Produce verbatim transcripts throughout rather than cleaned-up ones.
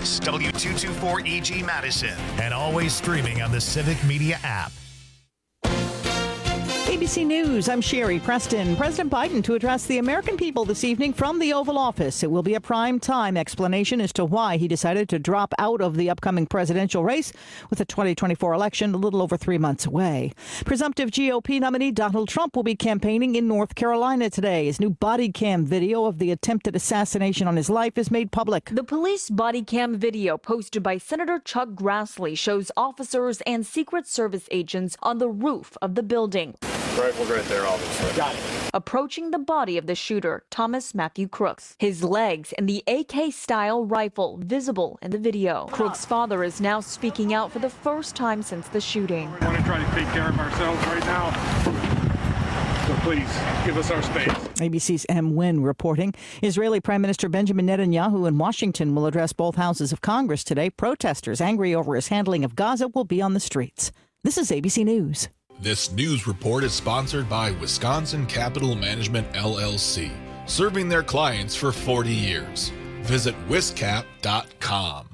News, W two twenty-four E G Madison, and always streaming on the Civic Media app. A B C News, I'm Sherry Preston. President Biden to address the American people this evening from the Oval Office. It will be a prime time explanation as to why he decided to drop out of the upcoming presidential race with the twenty twenty-four election a little over three months away. Presumptive G O P nominee Donald Trump will be campaigning in North Carolina today. His new body cam video of the attempted assassination on his life is made public. The police body cam video posted by Senator Chuck Grassley shows officers and Secret Service agents on the roof of the building. Right, we're right there, obviously. Got it. Approaching the body of the shooter, Thomas Matthew Crooks. His legs and the A K-style rifle visible in the video. Crooks' father is now speaking out for the first time since the shooting. We want to try to take care of ourselves right now. So please, give us our space. A B C's M. Wynn reporting. Israeli Prime Minister Benjamin Netanyahu in Washington will address both houses of Congress today. Protesters angry over his handling of Gaza will be on the streets. This is A B C News. This news report is sponsored by Wisconsin Capital Management, L L C, serving their clients for forty years. Visit wiscap dot com.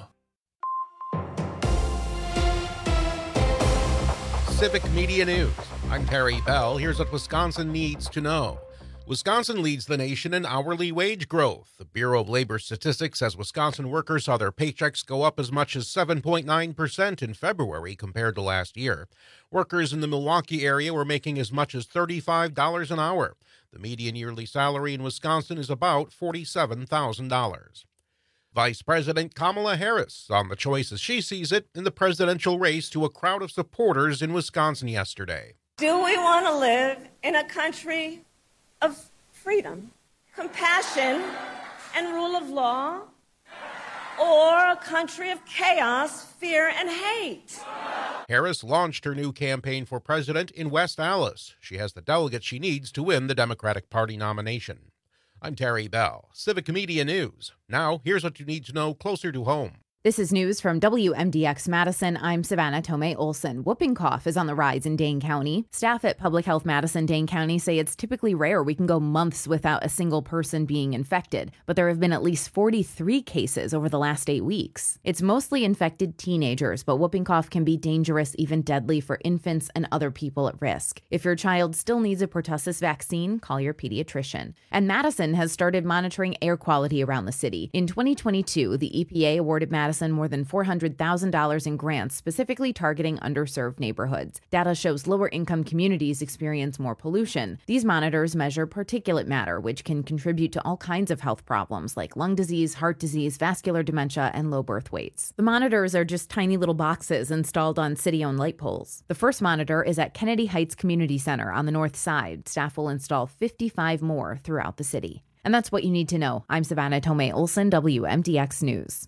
Civic Media News. I'm Terry Bell. Here's what Wisconsin needs to know. Wisconsin leads the nation in hourly wage growth. The Bureau of Labor Statistics says Wisconsin workers saw their paychecks go up as much as seven point nine percent in February compared to last year. Workers in the Milwaukee area were making as much as thirty-five dollars an hour. The median yearly salary in Wisconsin is about forty-seven thousand dollars. Vice President Kamala Harris on the choice as she sees it in the presidential race to a crowd of supporters in Wisconsin yesterday. Do we want to live in a country of freedom, compassion, and rule of law, or a country of chaos, fear, and hate? Harris launched her new campaign for president in West Allis. She has the delegates she needs to win the Democratic Party nomination. I'm Terry Bell, Civic Media News. Now, here's what you need to know closer to home. This is news from W M D X Madison. I'm Savannah Tomei Olson. Whooping cough is on the rise in Dane County. Staff at Public Health Madison Dane County say it's typically rare we can go months without a single person being infected, but there have been at least forty-three cases over the last eight weeks. It's mostly infected teenagers, but whooping cough can be dangerous, even deadly for infants and other people at risk. If your child still needs a pertussis vaccine, call your pediatrician. And Madison has started monitoring air quality around the city. In twenty twenty-two, the E P A awarded Madison more than four hundred thousand dollars in grants specifically targeting underserved neighborhoods. Data shows lower income communities experience more pollution. These monitors measure particulate matter, which can contribute to all kinds of health problems like lung disease, heart disease, vascular dementia, and low birth weights. The monitors are just tiny little boxes installed on city-owned light poles. The first monitor is at Kennedy Heights Community Center on the north side. Staff will install fifty-five more throughout the city. And that's what you need to know. I'm Savannah Tomei Olson, W M D X News.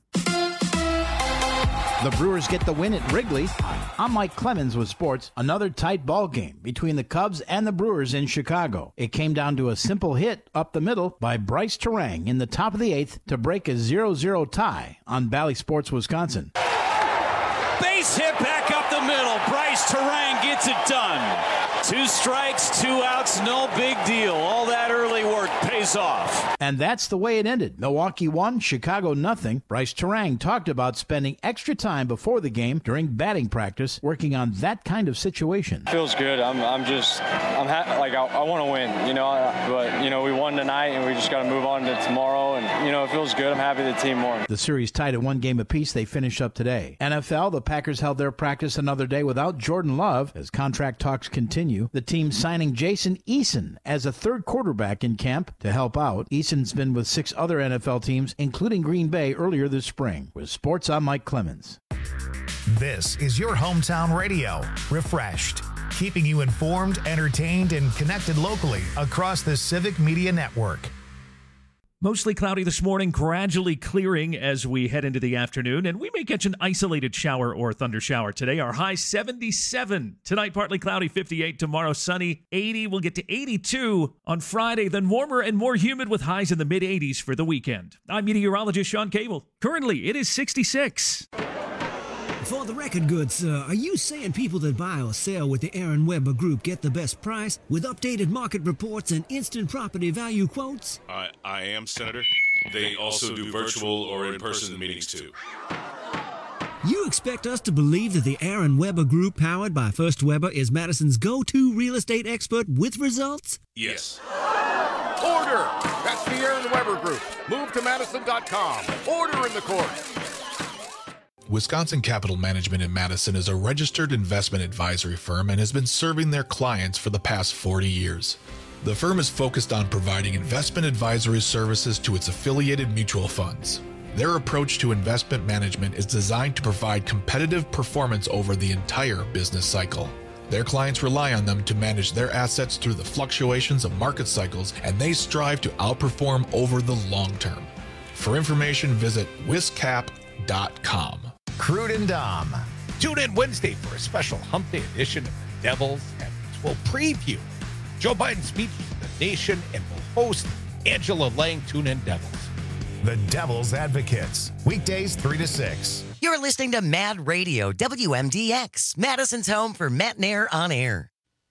The Brewers get the win at Wrigley. I'm Mike Clemens with sports. Another tight ball game between the Cubs and the Brewers in Chicago. It came down to a simple hit up the middle by Bryce Terang in the top of the eighth to break a zero zero tie on Bally Sports, Wisconsin. Base hit back up the middle. Bryce Terang gets it done. Two strikes, two outs, no big deal. All that early work pays off. And that's the way it ended. Milwaukee won, Chicago nothing. Bryce Terang talked about spending extra time before the game during batting practice working on that kind of situation. Feels good. I'm I'm just, I'm ha- like, I, I want to win, you know, but, you know, we won tonight and we just got to move on to tomorrow. And, you know, it feels good. I'm happy the team won. The series tied at one game apiece. They finished up today. N F L, the Packers held their practice another day without Jordan Love as contract talks continue. The team signing Jason Eason as a third quarterback in camp to help out. Eason's been with six other N F L teams, including Green Bay earlier this spring. With sports, I'm Mike Clemens. This is your hometown radio, Refreshed, keeping you informed, entertained, and connected locally across the Civic Media Network. Mostly cloudy this morning, gradually clearing as we head into the afternoon, and we may catch an isolated shower or thunder shower today. Our high seventy-seven. Tonight, partly cloudy, fifty-eight. Tomorrow, sunny, eighty. We'll get to eighty-two on Friday, then warmer and more humid with highs in the mid-eighties for the weekend. I'm meteorologist Sean Cable. Currently, it is sixty-six. For the record, good sir, are you saying people that buy or sell with the Aaron Weber Group get the best price with updated market reports and instant property value quotes? I, I am, Senator. They also do virtual or in-person meetings too. You expect us to believe that the Aaron Weber Group, powered by First Weber, is Madison's go-to real estate expert with results? Yes. Order! That's the Aaron Weber Group. Move to Madison dot com. Order in the court. Wisconsin Capital Management in Madison is a registered investment advisory firm and has been serving their clients for the past forty years. The firm is focused on providing investment advisory services to its affiliated mutual funds. Their approach to investment management is designed to provide competitive performance over the entire business cycle. Their clients rely on them to manage their assets through the fluctuations of market cycles, and they strive to outperform over the long term. For information, visit wiscap dot com. Crude and Dom. Tune in Wednesday for a special Hump Day edition of the Devils, and we'll preview Joe Biden's speech to the nation, and we'll host Angela Lang. Tune in, Devils. The Devil's Advocates. Weekdays three to six. You're listening to Mad Radio, W M D X, Madison's home for Matt Nair on air.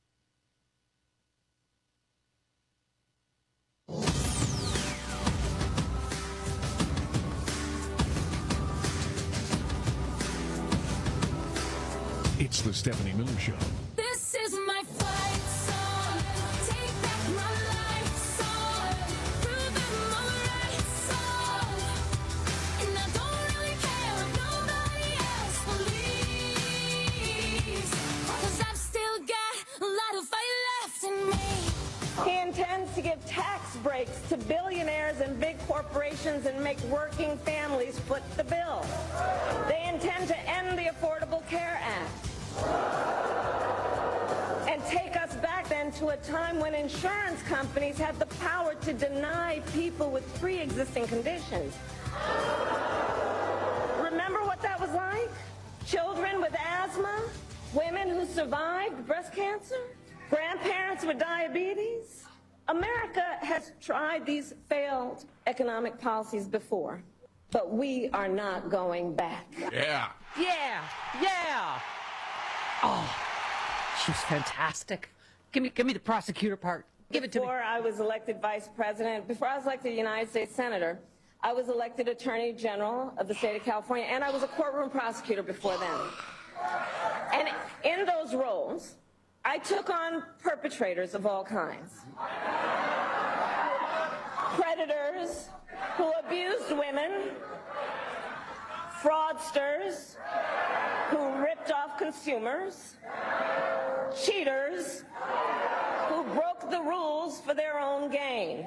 It's the Stephanie Miller Show. This is my fight song. Take back my life song. Prove I'm alright song. And I don't really care if nobody else believes. Cause I've still got a lot of fight left in me. He intends to give tax breaks to billionaires and big corporations and make working families foot the bill. They intend to end the Affordable Care Act and take us back then to a time when insurance companies had the power to deny people with pre-existing conditions. Remember what that was like? Children with asthma, women who survived breast cancer, grandparents with diabetes. America has tried these failed economic policies before, but we are not going back. Yeah. Yeah, yeah. Oh, she's fantastic. Give me, give me the prosecutor part. Give it to me. Before I was elected vice president, before I was elected United States Senator, I was elected Attorney General of the state of California, and I was a courtroom prosecutor before then. And in those roles, I took on perpetrators of all kinds. Predators who abused women, fraudsters who ripped off consumers, cheaters who broke the rules for their own gain.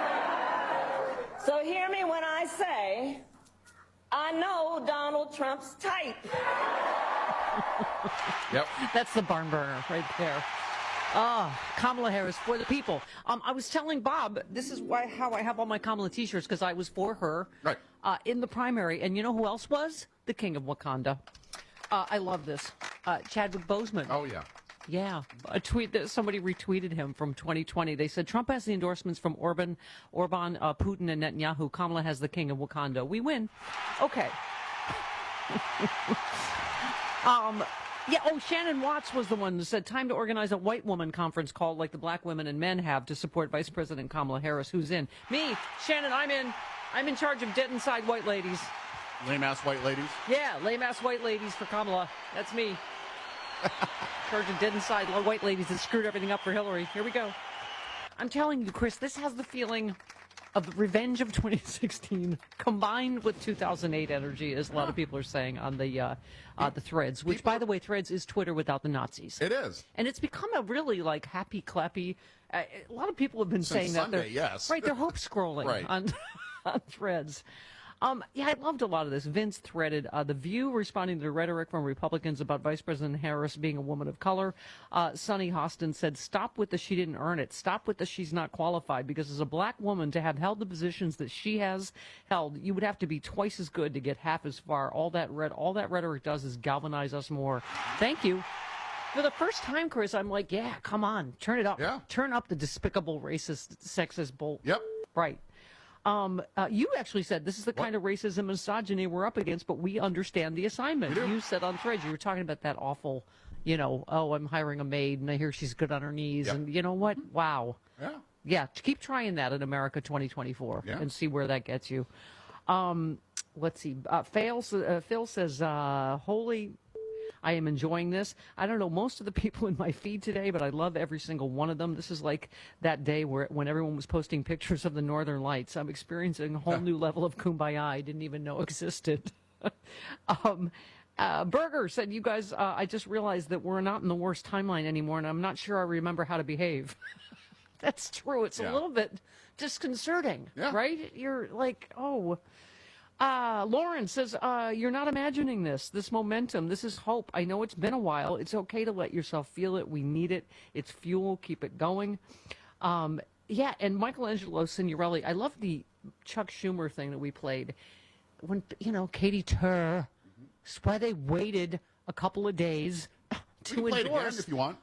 So hear me when I say, I know Donald Trump's type. Yep. That's the barn burner right there. Oh, Kamala Harris for the people. Um, I was telling Bob, this is why how I have all my Kamala t-shirts, because I was for her right. uh, in the primary. And you know who else was? The King of Wakanda. Uh, I love this. Uh, Chadwick Boseman. Oh, yeah. Yeah, a tweet that somebody retweeted him from twenty twenty. They said Trump has the endorsements from Orban, Orban, uh, Putin, and Netanyahu. Kamala has the King of Wakanda. We win. Okay. um. Yeah, oh, Shannon Watts was the one who said, time to organize a white woman conference call like the black women and men have to support Vice President Kamala Harris, who's in. Me, Shannon, I'm in. I'm in charge of dead inside white ladies. Lame-ass white ladies? Yeah, lame-ass white ladies for Kamala. That's me. Charge of dead inside white ladies that screwed everything up for Hillary. Here we go. I'm telling you, Chris, this has the feeling of Revenge of twenty sixteen combined with two thousand eight energy, as a lot of people are saying on the uh, uh, the threads, which, by the way, Threads is Twitter without the Nazis. It is. And it's become a really, like, happy, clappy. Uh, a lot of people have been Since saying Sunday, that. They're, yes. Right, they're hope scrolling Right. on, on Threads. Um, yeah, I loved a lot of this. Vince threaded uh, The View responding to the rhetoric from Republicans about Vice President Harris being a woman of color. Uh, Sonny Hostin said, stop with the she didn't earn it. Stop with the she's not qualified, because as a black woman, to have held the positions that she has held, you would have to be twice as good to get half as far. All that red, all that rhetoric does is galvanize us more. Thank you. For the first time, Chris, I'm like, yeah, come on, turn it up. Yeah. Turn up the despicable, racist, sexist bull. Yep. Right. Um, uh, you actually said this is the what? kind of racism and misogyny we're up against, but we understand the assignment. You said on Threads, you were talking about that awful, you know, oh, I'm hiring a maid and I hear she's good on her knees. Yep. And you know what? Wow. Yeah. Yeah, keep trying that in America twenty twenty-four Yeah. and see where that gets you. Um, let's see. Uh, Phil, uh, Phil says, uh, holy, I am enjoying this. I don't know most of the people in my feed today, but I love every single one of them. This is like that day where when everyone was posting pictures of the Northern Lights. I'm experiencing a whole new level of kumbaya I didn't even know existed. um, uh, Berger said, you guys, uh, I just realized that we're not in the worst timeline anymore, and I'm not sure I remember how to behave. That's true. It's Yeah. a little bit disconcerting, Yeah. right? You're like, oh. Uh, Lauren says, uh, you're not imagining this, this momentum. This is hope. I know it's been a while. It's okay to let yourself feel it. We need it. It's fuel. Keep it going. Um, yeah, and Michelangelo Signorelli, I love the Chuck Schumer thing that we played. When, you know, Katie Tur, that's why they waited a couple of days to We can play it again endorse. if you want.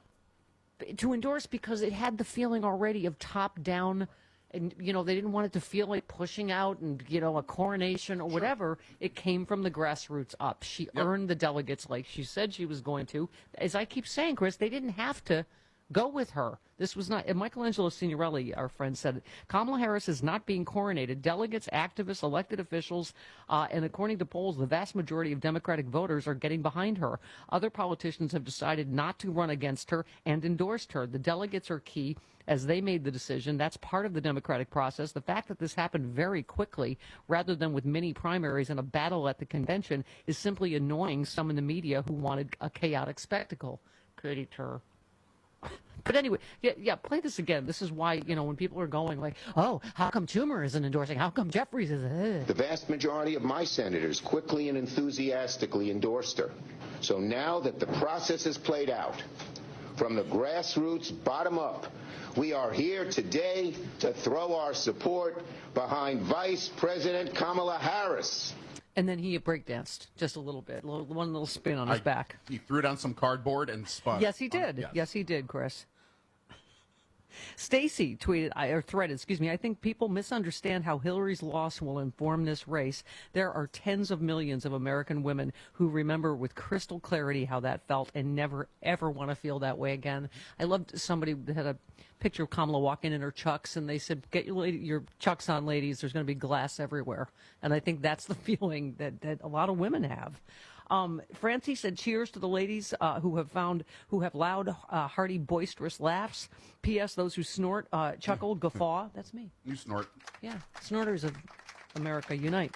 To endorse because it had the feeling already of top down, and you know they didn't want it to feel like pushing out and you know a coronation or whatever. It came from the grassroots up. She earned the delegates like she said she was going to. As I keep saying, Chris, they didn't have to go with her. This was not. And Michelangelo Signorelli, our friend, said Kamala Harris is not being coronated. Delegates, activists, elected officials, uh, and according to polls, the vast majority of Democratic voters are getting behind her. Other politicians have decided not to run against her and endorsed her. The delegates are key as they made the decision. That's part of the Democratic process. The fact that this happened very quickly, rather than with mini primaries and a battle at the convention, is simply annoying some in the media who wanted a chaotic spectacle. Katie Tur. But anyway, yeah, yeah, play this again. This is why, you know, when people are going like, oh, how come Schumer isn't endorsing? How come Jeffries is? Uh? The vast majority of my senators quickly and enthusiastically endorsed her. So now that the process has played out, from the grassroots bottom up, we are here today to throw our support behind Vice President Kamala Harris. And then he breakdanced just a little bit, little, one little spin on his I- back. He threw down some cardboard and spun. Yes, he did. Yes. Yes, he did, Chris. Stacy tweeted, I- or threaded, excuse me, I think people misunderstand how Hillary's loss will inform this race. There are tens of millions of American women who remember with crystal clarity how that felt and never, ever want to feel that way again. I loved somebody that had a picture of Kamala walking in her Chucks, and they said, get your, lady, your Chucks on, ladies. There's going to be glass everywhere. And I think that's the feeling that, that a lot of women have. Um, Francie said, cheers to the ladies uh, who have found, who have loud, uh, hearty, boisterous laughs. P S. Those who snort, uh, chuckle, guffaw. That's me. You snort. Yeah. Snorters of America unite.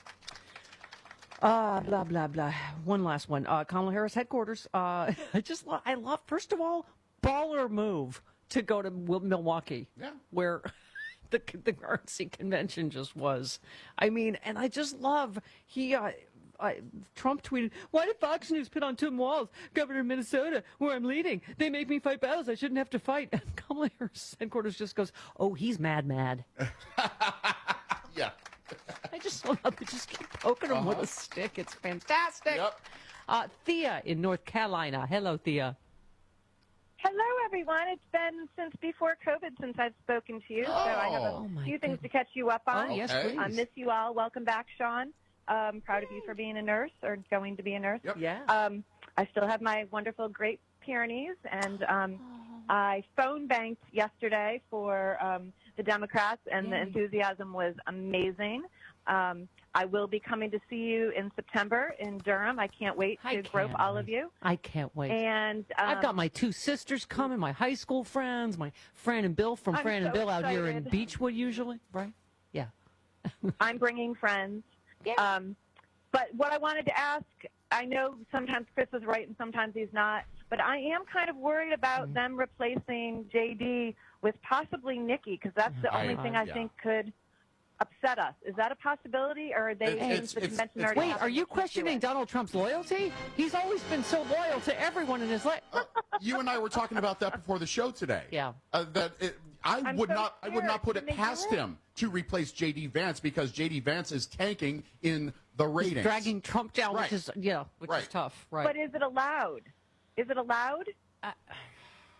Uh, blah, blah, blah. One last one. Uh, Kamala Harris headquarters. Uh, I just, lo- I love, first of all, baller move to go to Wil- Milwaukee. Yeah. Where the, the R N C convention just was. I mean, and I just love, he, uh, I, Trump tweeted, why did Fox News put on Tim Walz, governor of Minnesota, where I'm leading? They make me fight battles I shouldn't have to fight. And Kamala Harris headquarters just goes, oh, he's mad, mad. Yeah. I just love how they just keep poking him with Uh-huh. a stick. It's fantastic. Yep. Uh, Thea in North Carolina. Hello, Thea. Hello, everyone. It's been since before COVID since I've spoken to you, so I have a Oh, my few things to catch you up on. Oh, yes, Okay. please. I miss you all. Welcome back, Sean. Um, proud of you for being a nurse or going to be a nurse. Yep. Yeah. Um, I still have my wonderful Great Pyrenees, and um, I phone banked yesterday for um, the Democrats, and the Yay. enthusiasm was amazing. Um, I will be coming to see you in September in Durham. I can't wait I to grope can't all wait. of you. I can't wait. And um, I've got my two sisters coming, my high school friends, my Fran and Bill from I'm Fran and so Bill out here in excited. Beechwood usually, right? Yeah. I'm bringing friends. Um, but what I wanted to ask, I know sometimes Chris is right and sometimes he's not, but I am kind of worried about Mm-hmm. them replacing J D with possibly Nikki, because that's the I- only thing I yeah. think could upset us. Is that a possibility, or are they It's- since it's- the it's- convention it's- already Wait, happened, are you they can't do questioning it? Donald Trump's loyalty? He's always been so loyal to everyone in his life. Uh, you and I were talking about that before the show today. Yeah. Uh, that it, I I'm would so not. I would not scared. put Can it they do past it? him to replace J D Vance because J D Vance is tanking in the ratings. He's dragging Trump down, Right. which is yeah, which is Right. tough, right? But is it allowed? Is it allowed?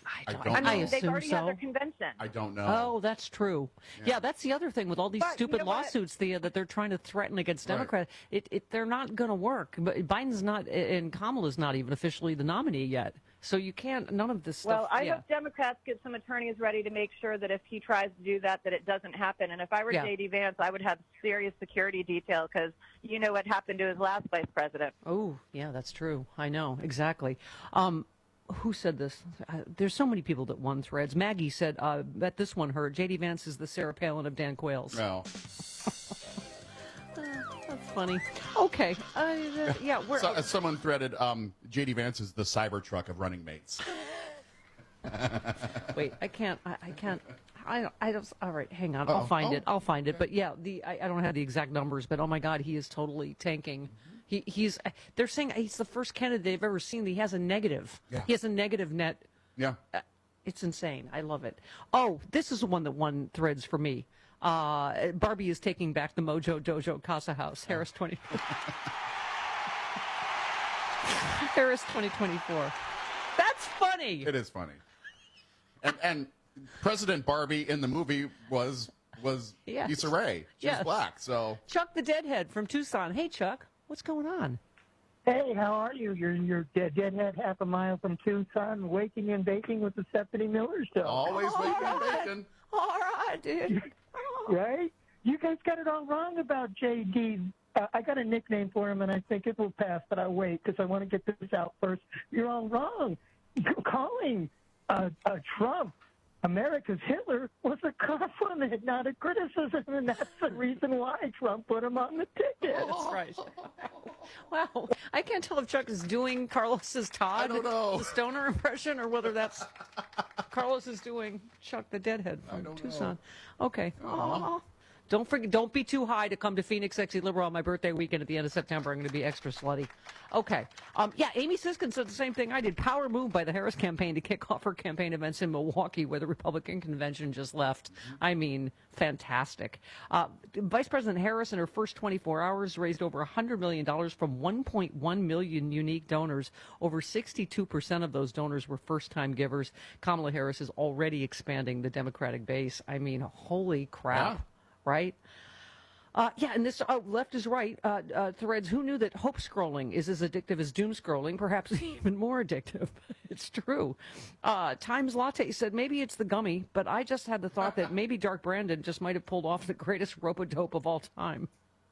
I don't I, know. I mean, they've assume already so. had their convention. I don't know. Oh, that's true. Yeah. Yeah. that's the other thing with all these But you stupid know what? lawsuits the, that they're trying to threaten against Right. Democrats. It, it, they're not going to work. But Biden's not, and Kamala's not even officially the nominee yet. So you can't, none of this stuff. Well, I yeah. hope Democrats get some attorneys ready to make sure that if he tries to do that, that it doesn't happen. And if I were Yeah. J D Vance, I would have serious security detail because you know what happened to his last vice president. Oh, yeah, that's true. I know, exactly. Um, who said this? Uh, there's so many people that won threads. Maggie said, uh, bet this one hurt. J D Vance is the Sarah Palin of Dan Quayle's. No. That's funny. Okay. Uh, uh, yeah, we're... So, uh, someone threaded um, J D Vance is the Cybertruck of running mates. Wait, I can't. I, I can't. I don't. I don't. All right, hang on. I'll Uh-oh. find Oh, it. I'll find it. But yeah, the I, I don't have the exact numbers. But oh my God, he is totally tanking. He he's. They're saying he's the first candidate they've ever seen. That he has a negative. Yeah. He has a negative net. Yeah. Uh, it's insane. I love it. Oh, this is the one that won threads for me. Uh, Barbie is taking back the Mojo Dojo Casa House. Harris twenty. Harris twenty twenty-four. That's funny. It is funny. And and President Barbie in the movie was was Yes. Issa Rae. She's Yes. black, so Chuck the Deadhead from Tucson. Hey, Chuck, what's going on? Hey, how are you? You're you're dead, deadhead half a mile from Tucson, waking and baking with the Stephanie Miller Show. always All waking right. and bacon. All right, dude. Right? You guys got it all wrong about J D. Uh, I got a nickname for him, and I think it will pass, but I'll wait because I want to get this out first. You're all wrong. Calling uh, uh, Trump America's Hitler was a compliment, not a criticism, and that's the reason why Trump put him on the ticket. That's right. Wow. I can't tell if Chuck is doing Carlos's Todd, I don't know. the stoner impression, or whether that's Carlos is doing Chuck the Deadhead from don't Tucson. Okay. Aw. Don't forget. Don't be too high to come to Phoenix Sexy Liberal on my birthday weekend at the end of September. I'm going to be extra slutty. Okay. Um, yeah, Amy Siskin said the same thing I did. Power move by the Harris campaign to kick off her campaign events in Milwaukee, where the Republican convention just left. I mean, fantastic. Uh, Vice President Harris, in her first twenty-four hours, raised over one hundred million dollars from one point one million unique donors. Over sixty-two percent of those donors were first-time givers. Kamala Harris is already expanding the Democratic base. I mean, holy crap. Yeah. Right? Uh, yeah, and this uh, left is right. Uh, uh, threads, who knew that hope scrolling is as addictive as doom scrolling, perhaps even more addictive? It's true. Uh, Times Latte said maybe it's the gummy, but I just had the thought that maybe Dark Brandon just might have pulled off the greatest rope-a-dope of all time.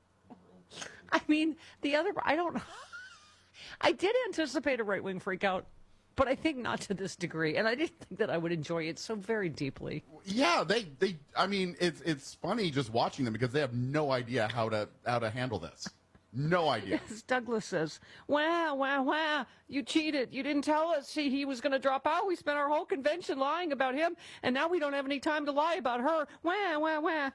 I mean, the other, I don't, I did anticipate a right-wing freakout, but I think not to this degree, and I didn't think that I would enjoy it so very deeply. Yeah, they, they I mean, it's it's funny just watching them because they have no idea how to how to handle this. No idea. Yes, Douglas says, wow, wow, wow, you cheated. You didn't tell us he, he was going to drop out. We spent our whole convention lying about him, and now we don't have any time to lie about her. Wow, wow, wow.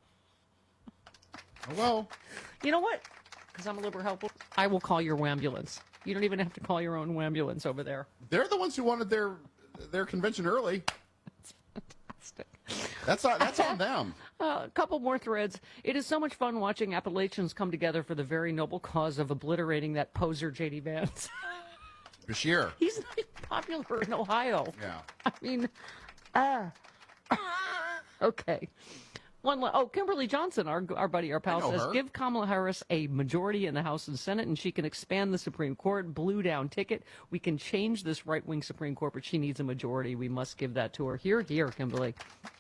Well, you know what? Because I'm a liberal helper, I will call your ambulance. You don't even have to call your own ambulance over there. They're the ones who wanted their their convention early. That's on, that's on them. Uh, a couple more threads. It is so much fun watching Appalachians come together for the very noble cause of obliterating that poser J D Vance. Bashir. He's not even popular in Ohio. Yeah. I mean, ah. Okay. One. La- oh, Kimberly Johnson, our our buddy, our pal, I know says, her. give Kamala Harris a majority in the House and Senate, and she can expand the Supreme Court. Blue down ticket. We can change this right wing Supreme Court, but she needs a majority. We must give that to her. Here, here, Kimberly.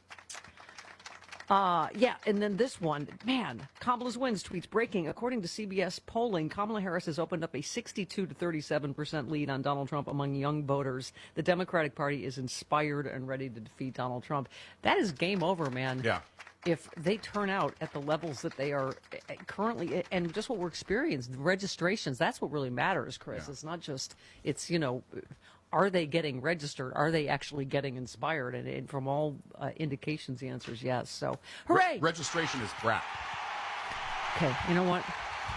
Uh, yeah, and then this one, man, Kamala's wins tweets breaking. According to C B S polling, Kamala Harris has opened up a sixty-two to thirty-seven percent lead on Donald Trump among young voters. The Democratic Party is inspired and ready to defeat Donald Trump. That is game over, man. Yeah. If they turn out at the levels that they are currently, and just what we're experiencing, the registrations, that's what really matters, Chris. Yeah. It's not just, it's, you know, are they getting registered? Are they actually getting inspired? And, and from all uh, indications, the answer is yes. So, hooray! Re- registration is crap. Okay, you know what?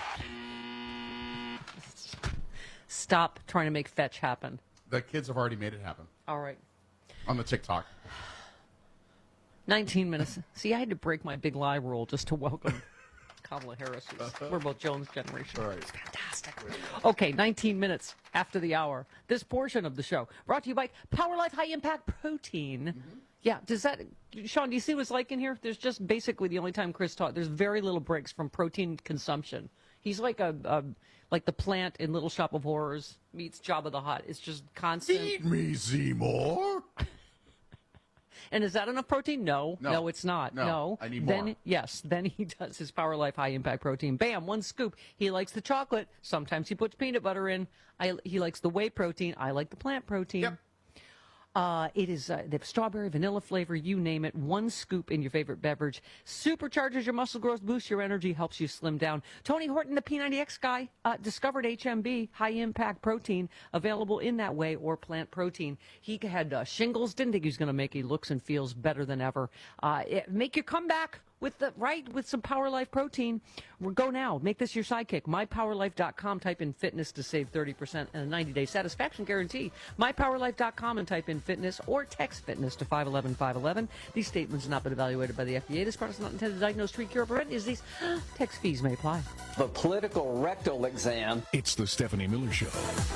Stop trying to make fetch happen. The kids have already made it happen All right. on the TikTok. nineteen minutes. See, I had to break my big lie rule just to welcome Kamala Harris. Is, we're both Jones generation. All right. It's fantastic. Okay, nineteen minutes after the hour. This portion of the show brought to you by Power Life High Impact Protein. Mm-hmm. Yeah, does that, Sean, do you see what it's like in here? There's just basically the only time Chris taught, there's very little breaks from protein consumption. He's like a, a like the plant in Little Shop of Horrors meets Jabba the Hutt. It's just constant. Feed me, Seymour. And is that enough protein? No, no, no it's not. No, no. I need then, more. Yes, then he does his Power Life High Impact Protein. Bam, one scoop. He likes the chocolate. Sometimes he puts peanut butter in. I, he likes the whey protein. I like the plant protein. Yep. Uh, it is uh, they have strawberry, vanilla flavor, you name it. One scoop in your favorite beverage. Supercharges your muscle growth, boosts your energy, helps you slim down. Tony Horton, the P ninety X guy, uh, discovered H M B, high impact protein, available in that way or plant protein. He had uh, shingles, didn't think he was going to make it. He looks and feels better than ever. Uh, it, make your comeback with the right with some Power Life protein. We'll go now. Make this your sidekick. my power life dot com. Type in fitness to save thirty percent and a ninety day satisfaction guarantee. my power life dot com and type in fitness or text fitness to five eleven five eleven. These statements have not been evaluated by the F D A. This product is not intended to diagnose, treat, cure, or prevent disease. Text fees may apply. The political rectal exam. It's the Stephanie Miller Show.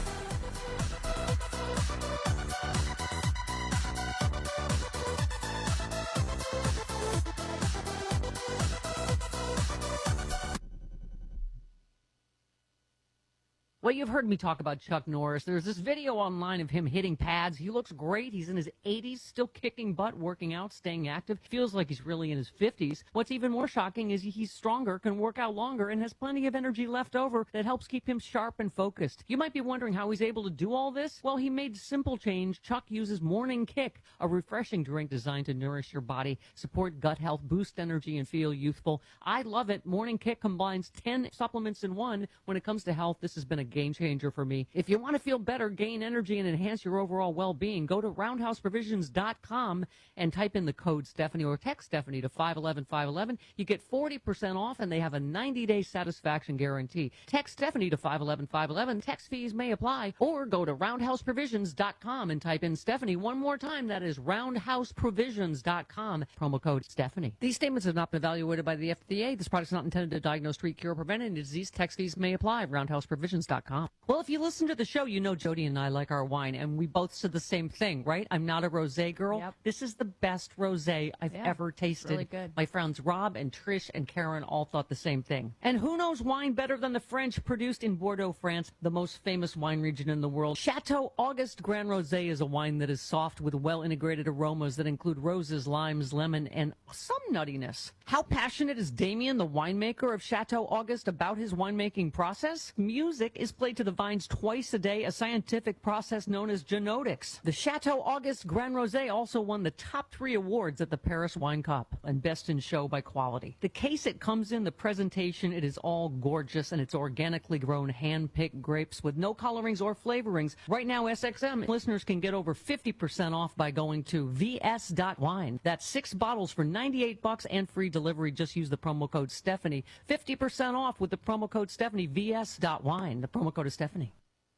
Well, you've heard me talk about Chuck Norris. There's this video online of him hitting pads. He looks great. He's in his eighties, still kicking butt, working out, staying active. Feels like he's really in his fifties. What's even more shocking is he's stronger, can work out longer, and has plenty of energy left over that helps keep him sharp and focused. You might be wondering how he's able to do all this. Well, he made simple change. Chuck uses Morning Kick, a refreshing drink designed to nourish your body, support gut health, boost energy, and feel youthful. I love it. Morning Kick combines ten supplements in one. When it comes to health, this has been a game changer for me. If you want to feel better, gain energy, and enhance your overall well-being, go to roundhouse provisions dot com and type in the code Stephanie or text Stephanie to five eleven five eleven. You get forty percent off, and they have a ninety day satisfaction guarantee. Text Stephanie to five eleven five eleven. Text fees may apply, or go to roundhouse provisions dot com and type in Stephanie one more time. That is roundhouse provisions dot com. Promo code Stephanie. These statements have not been evaluated by the F D A. This product is not intended to diagnose, treat, cure, or prevent any disease. Text fees may apply. roundhouse provisions dot com. Well, if you listen to the show, you know Jody and I like our wine, and we both said the same thing, right? I'm not a rosé girl. Yep. This is the best rosé I've Yeah, ever tasted. really good. My friends Rob and Trish and Karen all thought the same thing. And who knows wine better than the French, produced in Bordeaux, France, the most famous wine region in the world. Chateau Auguste Grand Rosé is a wine that is soft with well-integrated aromas that include roses, limes, lemon, and some nuttiness. How passionate is Damien, the winemaker of Chateau Auguste, about his winemaking process? Music is played to the vines twice a day, a scientific process known as genotics. The Chateau Auguste Grand Rosé also won the top three awards at the Paris Wine Cup and Best in Show by quality. The case it comes in, the presentation, it is all gorgeous, and it's organically grown, hand-picked grapes with no colorings or flavorings. Right now, S X M listeners can get over fifty percent off by going to v s dot wine. That's six bottles for ninety-eight bucks and free delivery. Just use the promo code Stephanie. fifty percent off with the promo code Stephanie. v s dot wine. The promo code is Stephanie.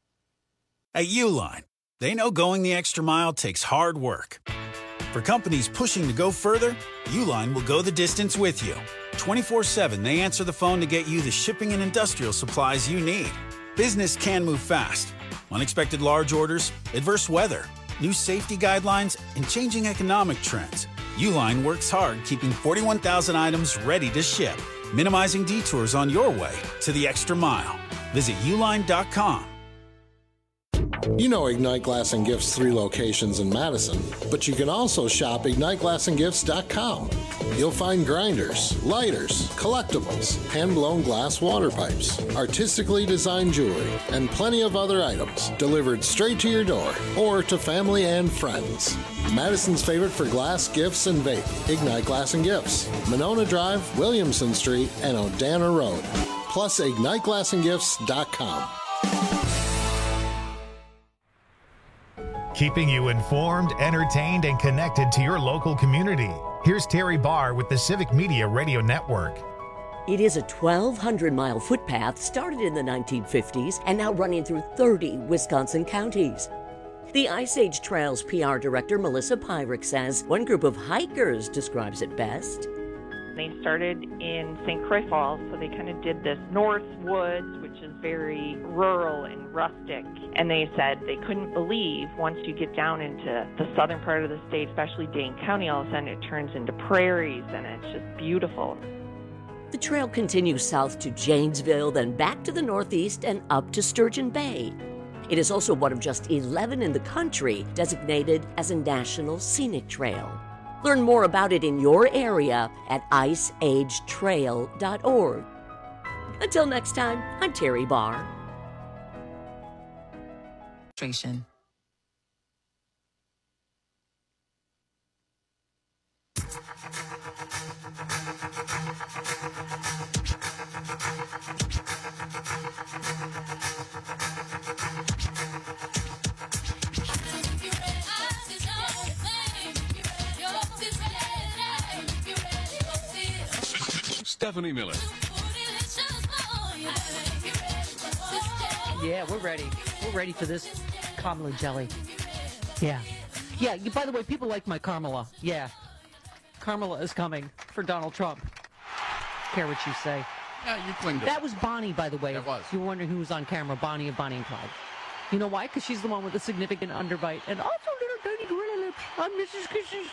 At Uline, they know going the extra mile takes hard work. For companies pushing to go further, Uline will go the distance with you. twenty-four seven, they answer the phone to get you the shipping and industrial supplies you need. Business can move fast. Unexpected large orders, adverse weather, new safety guidelines, and changing economic trends. Uline works hard keeping forty-one thousand items ready to ship, minimizing detours on your way to the extra mile. Visit uline dot com. You know Ignite Glass and Gifts' three locations in Madison, but you can also shop ignite glass and gifts dot com. You'll find grinders, lighters, collectibles, hand-blown glass water pipes, artistically designed jewelry, and plenty of other items delivered straight to your door or to family and friends. Madison's favorite for glass, gifts, and vape, Ignite Glass and Gifts, Monona Drive, Williamson Street, and Odana Road. Plus ignite glass and gifts dot com. Keeping you informed, entertained, and connected to your local community. Here's Terry Barr with the Civic Media Radio Network. It is a twelve hundred mile footpath started in the nineteen fifties and now running through thirty Wisconsin counties. The Ice Age Trails P R director Melissa Pyrick says one group of hikers describes it best. They started in Saint Croix Falls, so they kind of did this North Woods, which is very rural and rustic. And they said they couldn't believe once you get down into the southern part of the state, especially Dane County, all of a sudden it turns into prairies and it's just beautiful. The trail continues south to Janesville, then back to the northeast and up to Sturgeon Bay. It is also one of just eleven in the country designated as a National Scenic Trail. Learn more about it in your area at ice age trail dot org. Until next time, I'm Terry Barr. Stephanie Miller. Yeah, we're ready. We're ready for this Kamala jelly. Yeah. Yeah, you, by the way, people like my Kamala. Yeah. Kamala is coming for Donald Trump. Care what you say. Yeah, you clinged to That it. was Bonnie, by the way. It was. You were wondering who was on camera. Bonnie of Bonnie and Clyde. You know why? Because she's the one with the significant underbite and also little tiny gorilla lips. I'm Missus Kisses.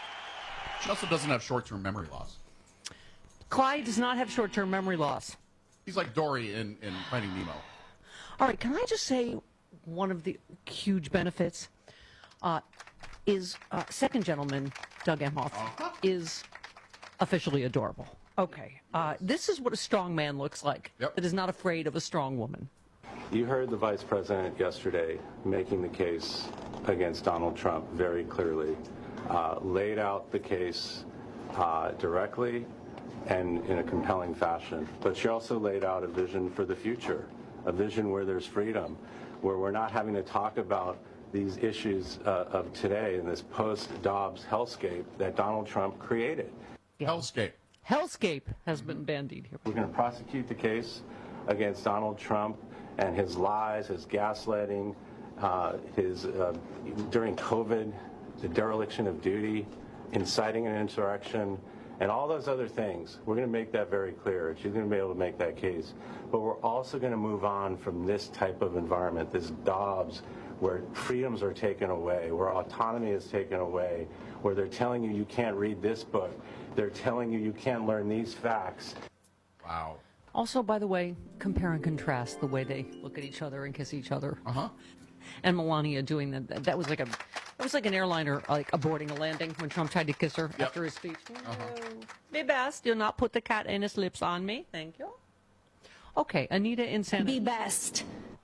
She also doesn't have short-term memory loss. Clyde does not have short-term memory loss. He's like Dory in, in Finding Nemo. All right, can I just say one of the huge benefits uh, is uh, second gentleman, Doug Emhoff, uh-huh. is officially adorable. Okay, uh, this is what a strong man looks like yep. that is not afraid of a strong woman. You heard the vice president yesterday making the case against Donald Trump very clearly, uh, laid out the case uh, directly and in a compelling fashion. But she also laid out a vision for the future, a vision where there's freedom, where we're not having to talk about these issues uh, of today in this post-Dobbs hellscape that Donald Trump created. Yeah. Hellscape. Hellscape has been bandied here. We're going to prosecute the case against Donald Trump and his lies, his gaslighting, uh, his, uh, during COVID, the dereliction of duty, inciting an insurrection, and all those other things. We're going to make that very clear. She's going to be able to make that case. But we're also going to move on from this type of environment, this Dobbs, where freedoms are taken away, where autonomy is taken away, where they're telling you you can't read this book. They're telling you you can't learn these facts. Wow. Also, by the way, compare and contrast the way they look at each other and kiss each other. Uh-huh. And Melania doing that. That was like a that was like an airliner like aborting a landing when Trump tried to kiss her Yep. after his speech. Uh-huh. Be best, do not put the cat and his lips on me. Thank you. Okay, Anita in Santa. Be best.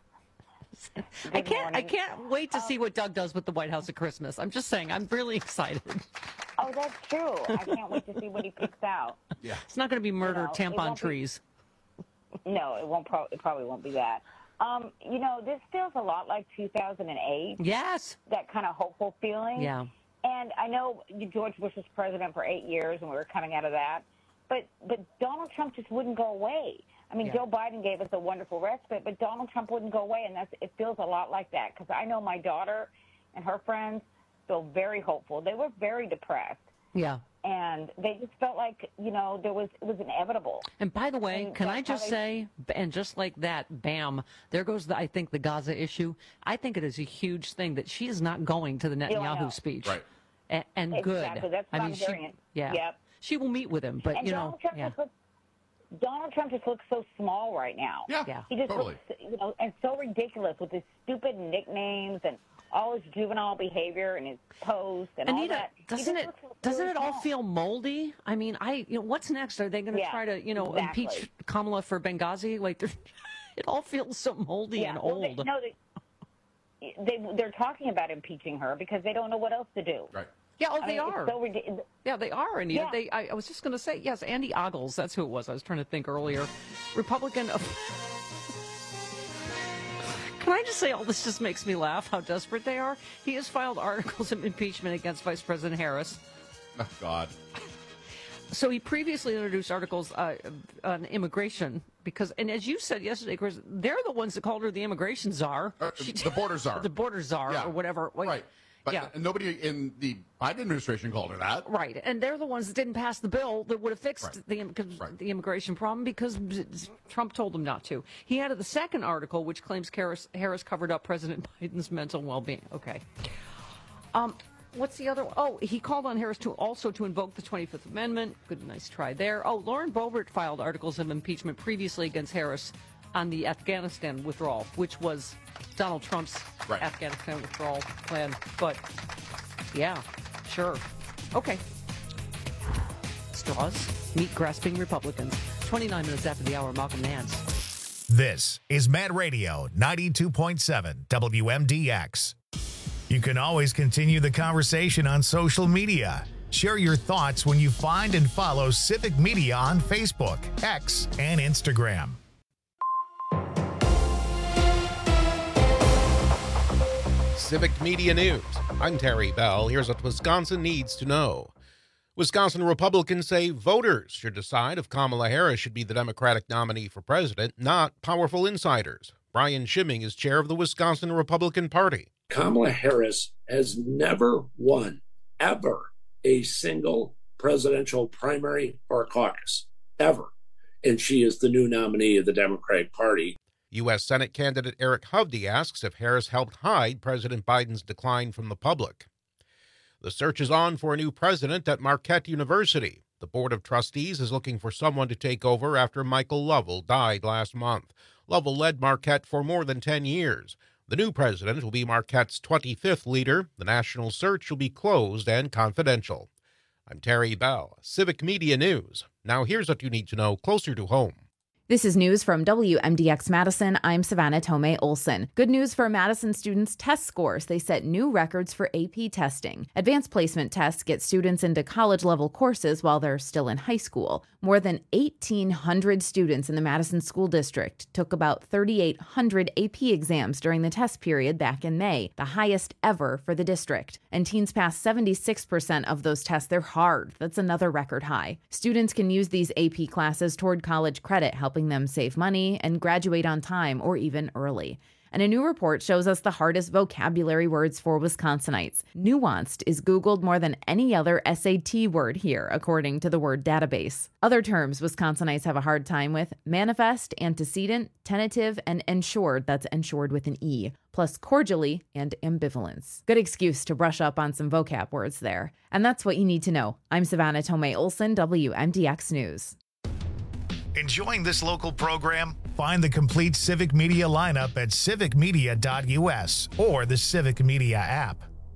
I can't I can't wait to see what Doug does with the White House at Christmas. I'm just saying, I'm really excited. Oh, that's true. I can't wait to see what he picks out. Yeah. It's not going to be murder You know, it tampon won't be- trees. No, it won't. Pro- it probably won't be that. Um, you know, this feels a lot like two thousand eight. Yes. That kind of hopeful feeling. Yeah. And I know George Bush was president for eight years, and we were coming out of that. But but Donald Trump just wouldn't go away. I mean, Yeah. Joe Biden gave us a wonderful respite, but Donald Trump wouldn't go away, and that's it feels a lot like that because I know my daughter and her friends feel very hopeful. They were very depressed. Yeah. And they just felt like, you know, there was it was inevitable. And by the way, And can that's I just how they- say, and just like that, bam, there goes, the, I think, the Gaza issue. I think it is a huge thing that she is not going to the Yeah, I know. Netanyahu speech. Right. A- and good. Exactly. That's I what mean, I'm she, hearing. yeah. Yep. She will meet with him, but, and you Donald know, Trump yeah. just looks, Donald Trump just looks so small right now. Yeah, Yeah. He just totally. looks, you know, and so ridiculous with his stupid nicknames and all his juvenile behavior and his pose and all Anita, that. He doesn't just it looks doesn't really it all small. feel moldy? I mean, I you know what's next? Are they going to Yeah, try to you know exactly. impeach Kamala for Benghazi? Like, there's- it all feels so moldy Yeah, and well, old. They, no, they, they they're talking about impeaching her because they don't know what else to do. Right. Yeah, oh, I they mean, it's are. so ridiculous. Yeah, they are, Anita. Yeah. They, I, I was just going to say, yes, Andy Ogles, that's who it was. I was trying to think earlier. Republican of... Can I just say all this just makes me laugh, how desperate they are? He has filed articles of impeachment against Vice President Harris. Oh, God. So he previously introduced articles uh, on immigration because, and as you said yesterday, Chris, they're the ones that called her the immigration czar. Uh, She- the border czar. the border czar Yeah. or whatever. Like, Right. But yeah. nobody in the Biden administration called her that. Right, and they're the ones that didn't pass the bill that would have fixed Right. the, im- Right. the immigration problem because Trump told them not to. He added the second article, which claims Harris, Harris covered up President Biden's mental well-being. Okay. Um, what's the other one? Oh, he called on Harris to also to invoke the twenty-fifth Amendment. Good, nice try there. Oh, Lauren Boebert filed articles of impeachment previously against Harris on the Afghanistan withdrawal, which was Donald Trump's Right. Afghanistan withdrawal plan. But, yeah, sure. Okay. Straws meet grasping Republicans. twenty-nine minutes after the hour, Malcolm Nance. This is Mad Radio ninety-two point seven W M D X. You can always continue the conversation on social media. Share your thoughts when you find and follow Civic Media on Facebook, X, and Instagram. Civic Media News. I'm Terry Bell. Here's what Wisconsin needs to know. Wisconsin Republicans say voters should decide if Kamala Harris should be the Democratic nominee for president, not powerful insiders. Brian Schimming is chair of the Wisconsin Republican Party. Kamala Harris has never won, ever, a single presidential primary or caucus, ever. And she is the new nominee of the Democratic Party. U S Senate candidate Eric Hovde asks if Harris helped hide President Biden's decline from the public. The search is on for a new president at Marquette University. The Board of Trustees is looking for someone to take over after Michael Lovell died last month. Lovell led Marquette for more than ten years. The new president will be Marquette's twenty-fifth leader. The national search will be closed and confidential. I'm Terry Bell, Civic Media News. Now here's what you need to know closer to home. This is news from W M D X Madison. I'm Savannah Tomei Olson. Good news for Madison students' test scores. They set new records for A P testing. Advanced placement tests get students into college-level courses while they're still in high school. More than eighteen hundred students in the Madison School District took about thirty-eight hundred A P exams during the test period back in May, the highest ever for the district. And teens passed seventy-six percent of those tests. They're hard. That's another record high. Students can use these A P classes toward college credit, helping them save money and graduate on time or even early. And a new report shows us the hardest vocabulary words for Wisconsinites. Nuanced is Googled more than any other S A T word here, according to the word database. Other terms Wisconsinites have a hard time with: manifest, antecedent, tentative, and ensured, that's ensured with an E, plus cordially and ambivalence. Good excuse to brush up on some vocab words there. And that's what you need to know. I'm Savannah Tomei Olson, W M D X News. Enjoying this local program? Find the complete Civic Media lineup at civic media dot U S or the Civic Media app.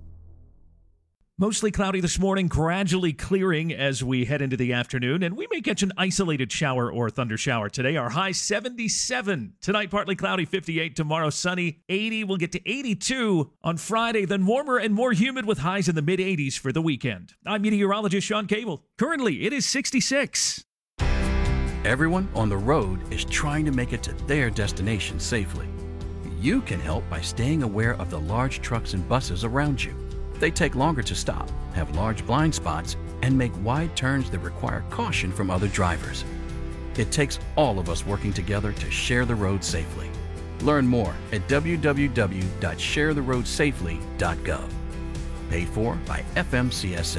Mostly cloudy this morning, gradually clearing as we head into the afternoon, and we may catch an isolated shower or thunder shower today. Our high seventy-seven. Tonight, partly cloudy, fifty-eight. Tomorrow, sunny, eighty. We'll get to eighty-two on Friday, then warmer and more humid with highs in the mid-eighties for the weekend. I'm meteorologist Sean Cable. Currently, it is sixty-six. Everyone on the road is trying to make it to their destination safely. You can help by staying aware of the large trucks and buses around you. They take longer to stop, have large blind spots, and make wide turns that require caution from other drivers. It takes all of us working together to share the road safely. Learn more at w w w dot share the road safely dot gov. Paid for by F M C S A.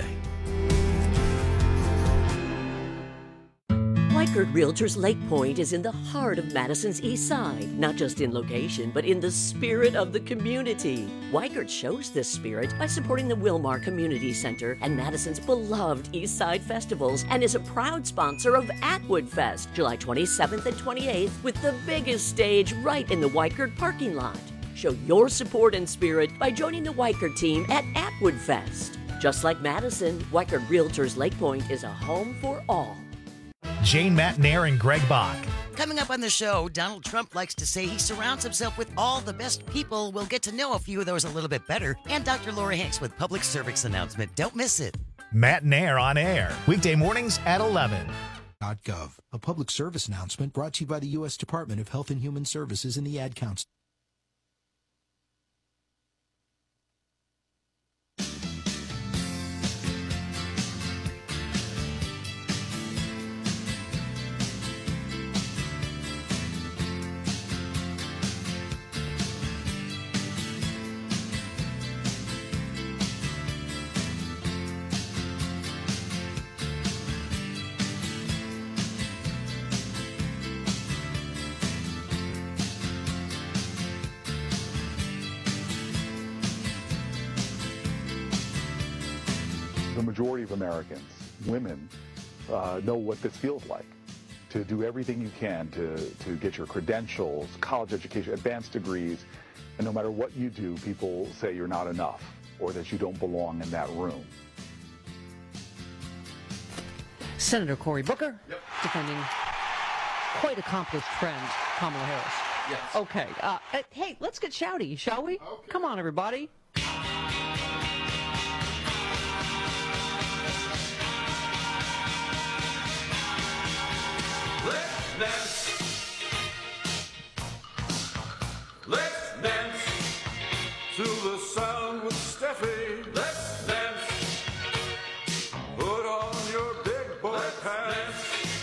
Weichert Realtors Lake Point is in the heart of Madison's East Side, not just in location, but in the spirit of the community. Weichert shows this spirit by supporting the Wilmar Community Center and Madison's beloved East Side festivals, and is a proud sponsor of Atwood Fest, July twenty-seventh and twenty-eighth, with the biggest stage right in the Weichert parking lot. Show your support and spirit by joining the Weichert team at Atwood Fest. Just like Madison, Weichert Realtors Lake Point is a home for all. Jane Matnair and Greg Bach. Coming up on the show, Donald Trump likes to say he surrounds himself with all the best people. We'll get to know a few of those a little bit better. And Doctor Laura Hanks with public service announcement. Don't miss it. Matnair on air, weekday mornings at eleven. .gov, a public service announcement brought to you by the U S Department of Health and Human Services and the Ad Council. the majority of Americans, women, uh, know what this feels like. To do everything you can to, to get your credentials, college education, advanced degrees, and no matter what you do, people say you're not enough or that you don't belong in that room. Senator Cory Booker, yep. defending quite accomplished friend Kamala Harris. Yes. Okay. Uh, hey, let's get shouty, shall we? Okay. Come on, everybody. Let's dance. Let's dance to the sound with Steffi. Let's dance. Put on your big boy pants.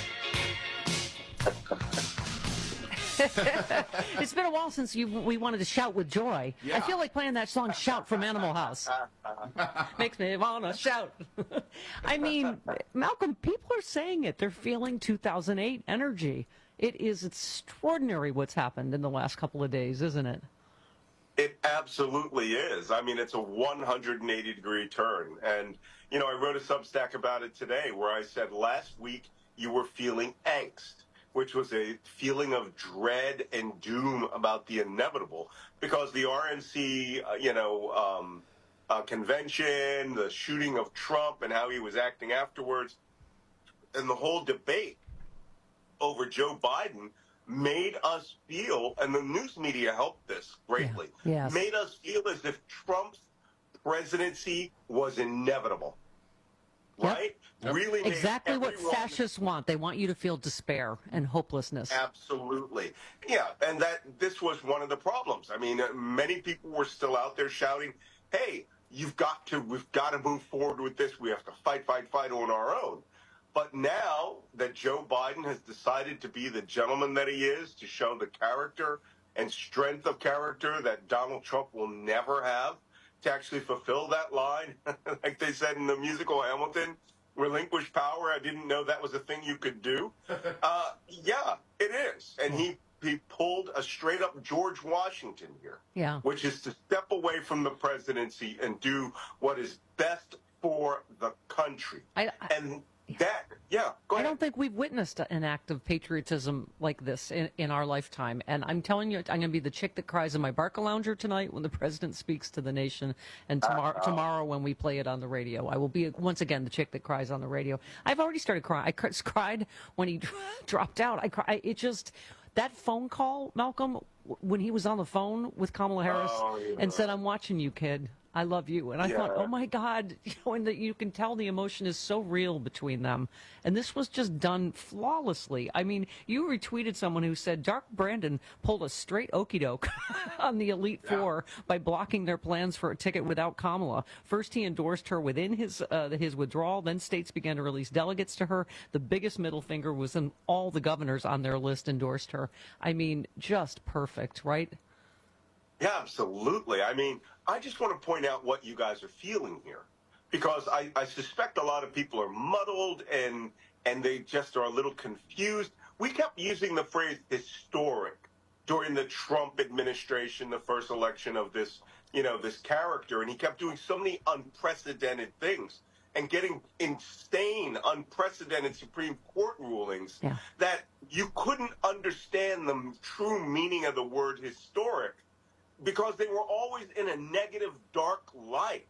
It's been a while since you, we wanted to shout with joy. Yeah. I feel like playing that song Shout from Animal House. Makes me want to shout. I mean, Malcolm, people are saying it. They're feeling two thousand eight energy. It is extraordinary what's happened in the last couple of days, isn't it? It absolutely is. I mean, it's a one hundred eighty degree turn. And, you know, I wrote a Substack about it today where I said last week you were feeling angst, which was a feeling of dread and doom about the inevitable, because the R N C, uh, you know, um, uh, convention, the shooting of Trump and how he was acting afterwards, and the whole debate over Joe Biden made us feel, and the news media helped this greatly, yeah. yes. made us feel as if Trump's presidency was inevitable. Right? Yep. Really made exactly what everyone... fascists want. They want you to feel despair and hopelessness. Absolutely. Yeah, and that this was one of the problems. I mean, many people were still out there shouting, hey, you've got to, we've got to move forward with this. We have to fight, fight, fight on our own. But now that Joe Biden has decided to be the gentleman that he is, to show the character and strength of character that Donald Trump will never have, to actually fulfill that line, like they said in the musical Hamilton, relinquish power. I didn't know that was a thing you could do. Uh, yeah, it is. And he, he pulled a straight up George Washington here, yeah. which is to step away from the presidency and do what is best for the country. I, I, and that, yeah, go ahead. I don't think we've witnessed an act of patriotism like this in, in our lifetime. And I'm telling you, I'm going to be the chick that cries in my Barca Lounger tonight when the president speaks to the nation. And tomorrow, uh, tomorrow when we play it on the radio, I will be, once again, the chick that cries on the radio. I've already started crying. I cried when he dropped out. I cried. It just, that phone call, Malcolm, when he was on the phone with Kamala Harris oh, yeah. and said, I'm watching you, kid. I love you. And I yeah. thought, oh, my God, you know, and that you can tell the emotion is so real between them. And this was just done flawlessly. I mean, you retweeted someone who said Dark Brandon pulled a straight okie doke on the Elite yeah. Four by blocking their plans for a ticket without Kamala. First, he endorsed her within his uh, his withdrawal. Then states began to release delegates to her. The biggest middle finger was in all the governors on their list endorsed her. I mean, just perfect, right? Yeah, absolutely. I mean, I just want to point out what you guys are feeling here, because I, I suspect a lot of people are muddled and and they just are a little confused. We kept using the phrase historic during the Trump administration, the first election of this, you know, this character, and he kept doing so many unprecedented things and getting insane, unprecedented Supreme Court rulings yeah. that you couldn't understand the true meaning of the word historic, because they were always in a negative, dark light.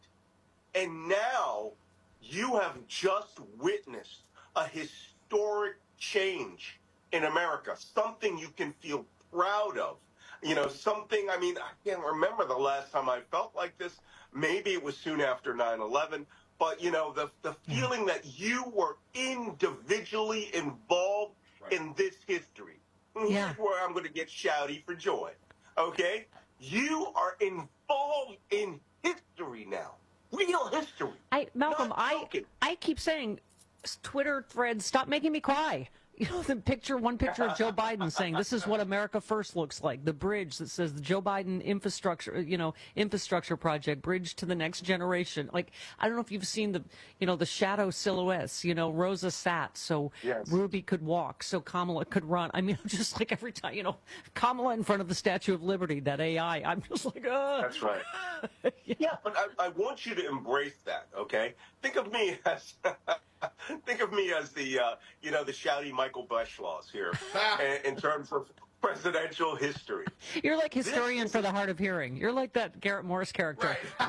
And now you have just witnessed a historic change in America, something you can feel proud of. You know, something, I mean, I can't remember the last time I felt like this. Maybe it was soon after nine eleven. But, you know, the, the feeling that you were individually involved right. in this history. Yeah. Here's where I'm going to get shouty for joy. Okay? You are involved in history now. Real history. I, Malcolm, I, I keep saying, Twitter threads, stop making me cry. You know, the picture, one picture of Joe Biden saying, this is what America First looks like. The bridge that says the Joe Biden infrastructure, you know, infrastructure project, bridge to the next generation. Like, I don't know if you've seen the, you know, the shadow silhouettes, you know, Rosa sat so Yes. Ruby could walk, so Kamala could run. I mean, I'm just like every time, you know, Kamala in front of the Statue of Liberty, that A I, I'm just like, oh. That's right. yeah. yeah, but I, I want you to embrace that, okay? Think of me as... Think of me as the, uh, you know, the shouty Michael Beschloss here in, in terms of presidential history. You're like historian for the hard of hearing. You're like that Garrett Morris character. Right.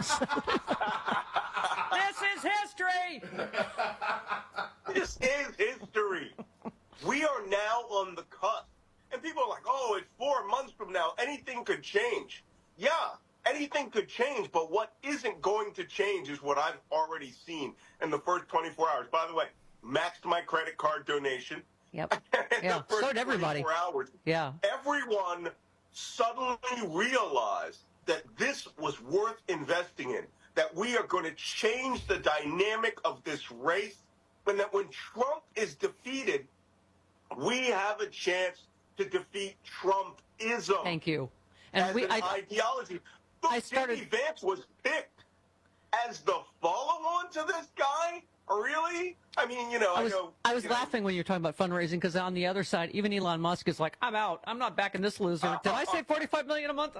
This is history! This is history. We are now on the cusp. And people are like, oh, it's four months from now. Anything could change. Yeah. Anything could change, but what isn't going to change is what I've already seen in the first twenty-four hours. By the way, maxed my credit card donation. Yep. Yeah, so did everybody. Hours, yeah. Everyone suddenly realized that this was worth investing in, that we are going to change the dynamic of this race, and that when Trump is defeated, we have a chance to defeat Trumpism. Thank you. And as we, an I, ideology. Look, I started. J D Vance was picked as the follow-on to this guy. Really? I mean, you know, I was, I know. I was you laughing know, when you were talking about fundraising because on the other side, even Elon Musk is like, "I'm out. I'm not backing this loser." Did I say forty-five million a month?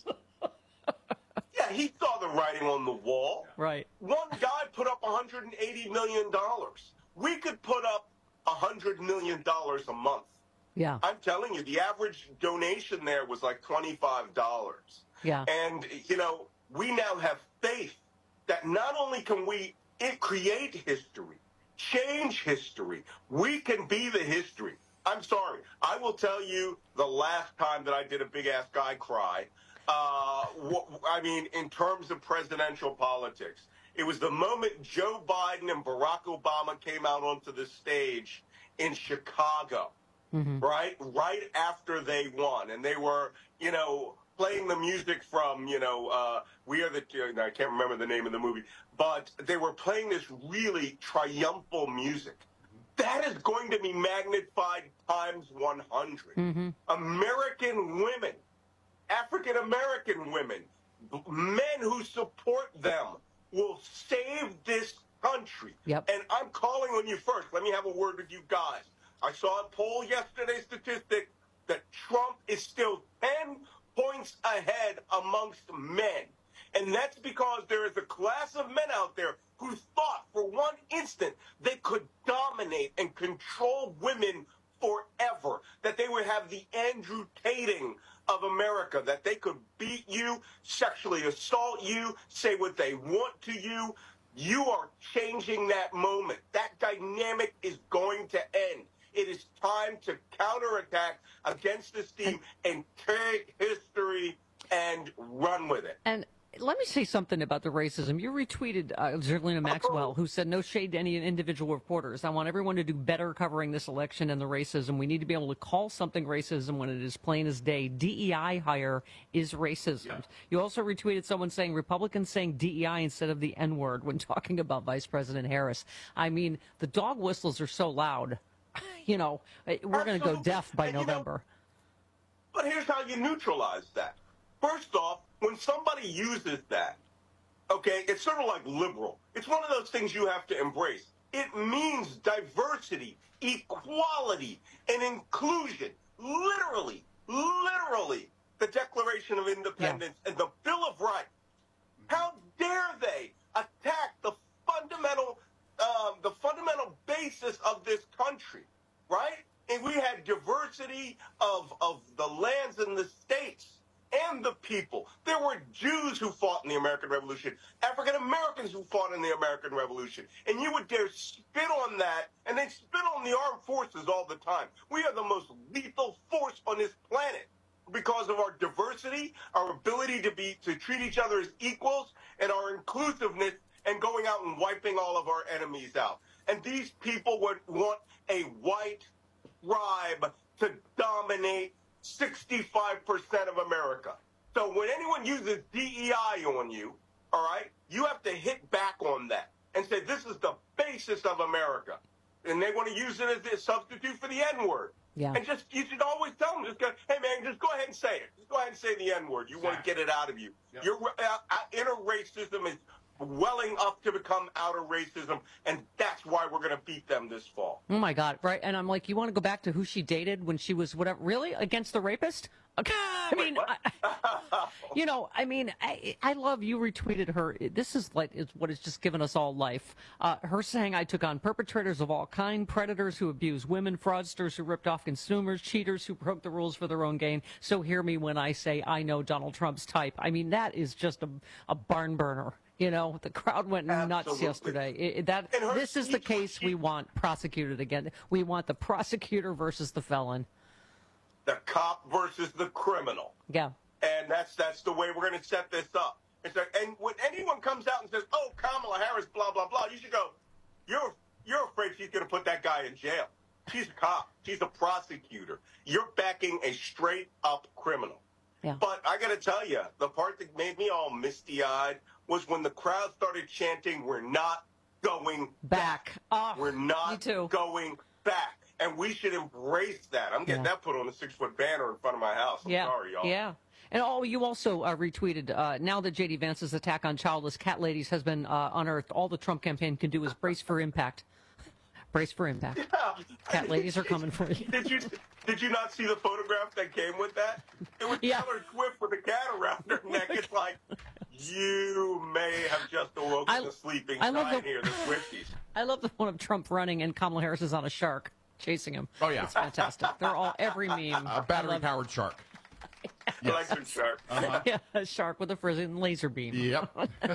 Yeah, he saw the writing on the wall. Right. One guy put up one hundred eighty million dollars. We could put up one hundred million dollars a month. Yeah. I'm telling you, the average donation there was like twenty-five dollars. Yeah. And, you know, we now have faith that not only can we it create history, change history, we can be the history. I'm sorry. I will tell you the last time that I did a big-ass guy cry, uh, wh- I mean, in terms of presidential politics, it was the moment Joe Biden and Barack Obama came out onto the stage in Chicago. Mm-hmm. Right? Right after they won. And they were, you know, playing the music from, you know, uh, We Are the, I can't remember the name of the movie, but they were playing this really triumphal music. That is going to be magnified times one hundred. Mm-hmm. American women, African American women, men who support them will save this country. Yep. And I'm calling on you first. Let me have a word with you guys. I saw a poll yesterday, statistic, that Trump is still ten points ahead amongst men. And that's because there is a class of men out there who thought for one instant they could dominate and control women forever, that they would have the Andrew Tating of America, that they could beat you, sexually assault you, say what they want to you. You are changing that moment. That dynamic is going to end. It is time to counterattack against this team and take history and run with it. And let me say something about the racism. You retweeted uh, Zerlina Maxwell, who said, no shade to any individual reporters. I want everyone to do better covering this election and the racism. We need to be able to call something racism when it is plain as day. D E I hire is racism. Yeah. You also retweeted someone saying Republicans saying D E I instead of the N-word when talking about Vice President Harris. I mean, the dog whistles are so loud. You know, we're going to go deaf by and, November. You know, but here's how you neutralize that. First off, when somebody uses that, okay, it's sort of like liberal. It's one of those things you have to embrace. It means diversity, equality, and inclusion. Literally, literally, the Declaration of Independence yeah. and the Bill of Rights. How dare they attack the fundamental Um, the fundamental basis of this country, right? And we had diversity of, of the lands and the states and the people. There were Jews who fought in the American Revolution, African Americans who fought in the American Revolution. And you would dare spit on that, and they spit on the armed forces all the time. We are the most lethal force on this planet because of our diversity, our ability to be to treat each other as equals, and our inclusiveness, and going out and wiping all of our enemies out. And these people would want a white tribe to dominate sixty-five percent of America. So when anyone uses D E I on you, all right, you have to hit back on that and say, this is the basis of America. and they want to use it as a substitute for the N-word. Yeah. And just, you should always tell them, just go, hey, man, just go ahead and say it. Just go ahead and say the N-word. You want to get it out of you. Yep. Your uh, uh, inner racism is welling up to become outer racism, and that's why we're going to beat them this fall. Oh, my God. Right. And I'm like, you want to go back to who she dated when she was whatever? Really? Against the rapist? Okay. I mean, I, you know, I mean, I, I love you retweeted her. This is like is what has just given us all life. Uh, her saying, I took on perpetrators of all kind, predators who abuse women, fraudsters who ripped off consumers, cheaters who broke the rules for their own gain. So hear me when I say I know Donald Trump's type. I mean, that is just a, a barn burner. You know, the crowd went Absolutely. nuts yesterday. It, it, that this is the case we want prosecuted again. We want the prosecutor versus the felon. The cop versus the criminal. Yeah. And that's that's the way we're going to set this up. It's like, and when anyone comes out and says, "Oh, Kamala Harris, blah blah blah," you should go, "You're you're afraid she's going to put that guy in jail. She's a cop. She's a prosecutor. You're backing a straight up criminal." Yeah. But I got to tell you, the part that made me all misty-eyed was when the crowd started chanting, "We're not going back. Oh, We're not me too. going back." And we should embrace that. I'm getting Yeah. that put on a six-foot banner in front of my house. I'm yeah. sorry, y'all. Yeah. And oh, you also uh, retweeted, uh, now that J D Vance's attack on childless cat ladies has been uh, unearthed, all the Trump campaign can do is brace for impact. Brace for impact. Yeah. Cat ladies are coming for you. Did you did you not see the photograph that came with that? It was Yeah. Taylor Swift with a cat around her neck. It's like, you may have just awoken I- the sleeping I love giant the- here, the Swifties. I love the one of Trump running and Kamala Harris is on a shark chasing him. Oh, yeah. It's fantastic. They're all, every meme. A battery-powered shark. Electric shark. Uh-huh. Yeah, a shark with a frizzing laser beam. Yep.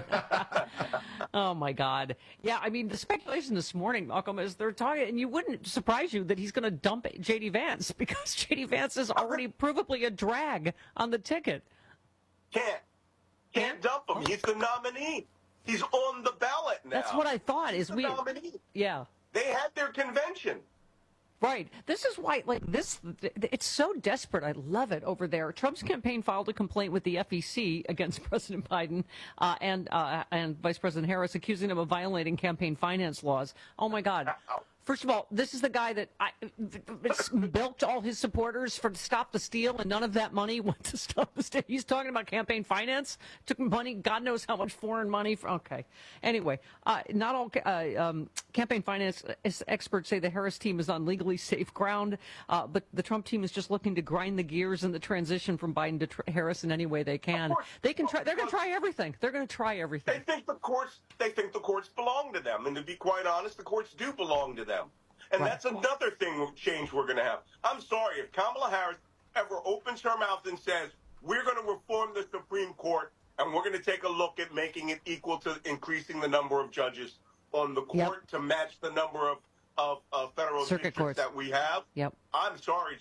Oh, my God. Yeah, I mean, the speculation this morning, Malcolm, is they're talking, and you wouldn't surprise you that he's going to dump J D Vance because J D Vance is already provably a drag on the ticket. Can't. Can't dump him. He's the nominee. He's on the ballot now. That's what I thought. He's Is the we? nominee. Yeah. They had their convention. Right. This is why, like, this, it's so desperate. I love it over there. Trump's campaign filed a complaint with the F E C against President Biden uh, and uh, and Vice President Harris, accusing him of violating campaign finance laws. Oh, my God. First of all, this is the guy that I, bilked all his supporters for Stop the Steal, and none of that money went to Stop the Steal. He's talking about campaign finance. Took money, God knows how much foreign money. For, okay. Anyway, uh, not all uh, um, campaign finance experts say the Harris team is on legally safe ground, uh, but the Trump team is just looking to grind the gears in the transition from Biden to tr- Harris in any way they can. They can try. They're going to try everything. They're going to try everything. They think the courts. They think the courts belong to them, and to be quite honest, the courts do belong to them. And Right. that's another thing change we're going to have. I'm sorry if Kamala Harris ever opens her mouth and says we're going to reform the Supreme Court and we're going to take a look at making it equal to increasing the number of judges on the court Yep. to match the number of of, of federal Circuit districts courts. that we have. Yep. I'm sorry.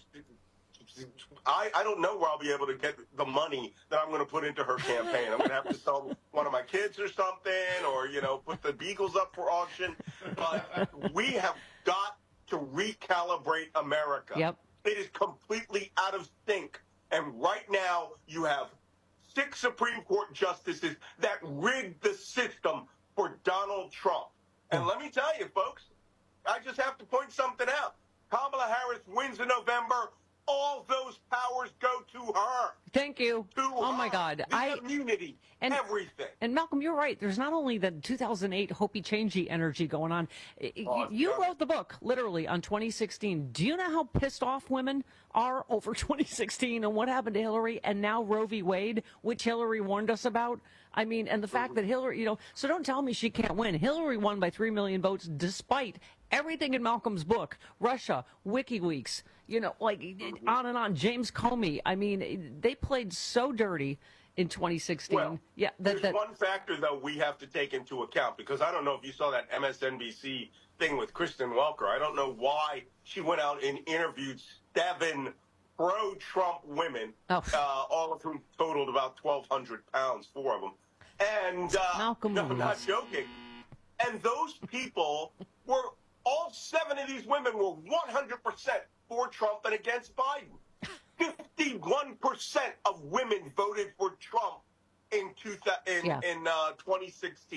I, I don't know where I'll be able to get the money that I'm going to put into her campaign. I'm going to have to sell one of my kids or something, or, you know, put the Beagles up for auction. But we have got to recalibrate America. Yep. It is completely out of sync. And right now you have six Supreme Court justices that rigged the system for Donald Trump. And let me tell you, folks, I just have to point something out. Kamala Harris wins in November. All those powers go to her. Thank you. To oh, her. my God. The I immunity, and, everything. And Malcolm, you're right. There's not only the two thousand eight Hopi Changey energy going on. Oh, you God. wrote the book, literally, on twenty sixteen. Do you know how pissed off women are over twenty sixteen and what happened to Hillary and now Roe v. Wade, which Hillary warned us about? I mean, and the fact that Hillary, you know, so don't tell me she can't win. Hillary won by three million votes despite everything in Malcolm's book, Russia, WikiLeaks, you know, like on and on, James Comey. I mean, they played so dirty in twenty sixteen. Well, yeah, there's that, that, one factor, though, we have to take into account, because I don't know if you saw that M S N B C thing with Kristen Welker. I don't know why she went out and interviewed seven pro-Trump women, Oh. uh, all of whom totaled about twelve hundred pounds, four of them. And uh, Malcolm no, I'm not Lewis. joking. And those people were, all seven of these women were one hundred percent for Trump and against Biden. fifty-one percent of women voted for Trump in two, in, Yeah. in uh, twenty sixteen.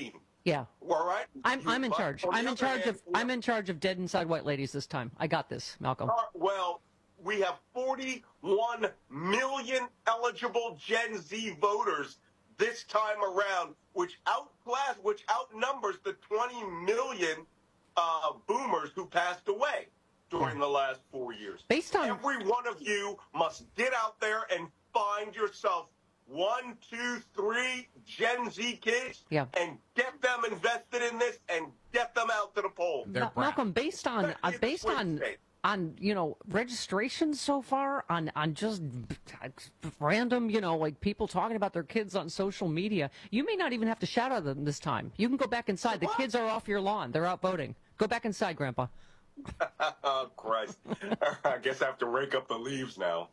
Yeah. All right. I'm You- I'm in but charge. on the I'm in other charge hand, of I'm in charge of dead inside white ladies this time. I got this, Malcolm. Uh, well, we have forty-one million eligible Gen Z voters this time around, which outclass, which outnumbers the twenty million uh, boomers who passed away during the last four years. Based on every one of you must get out there and find yourself one, two, three Gen Z kids, Yeah. and get them invested in this and get them out to the polls. Ma- Malcolm, based on uh, based on on you know registrations so far, on on just random you know like people talking about their kids on social media, you may not even have to shout at them this time. You can go back inside. The kids are off your lawn. They're out voting. Go back inside, Grandpa. Oh, Christ. I guess I have to rake up the leaves now.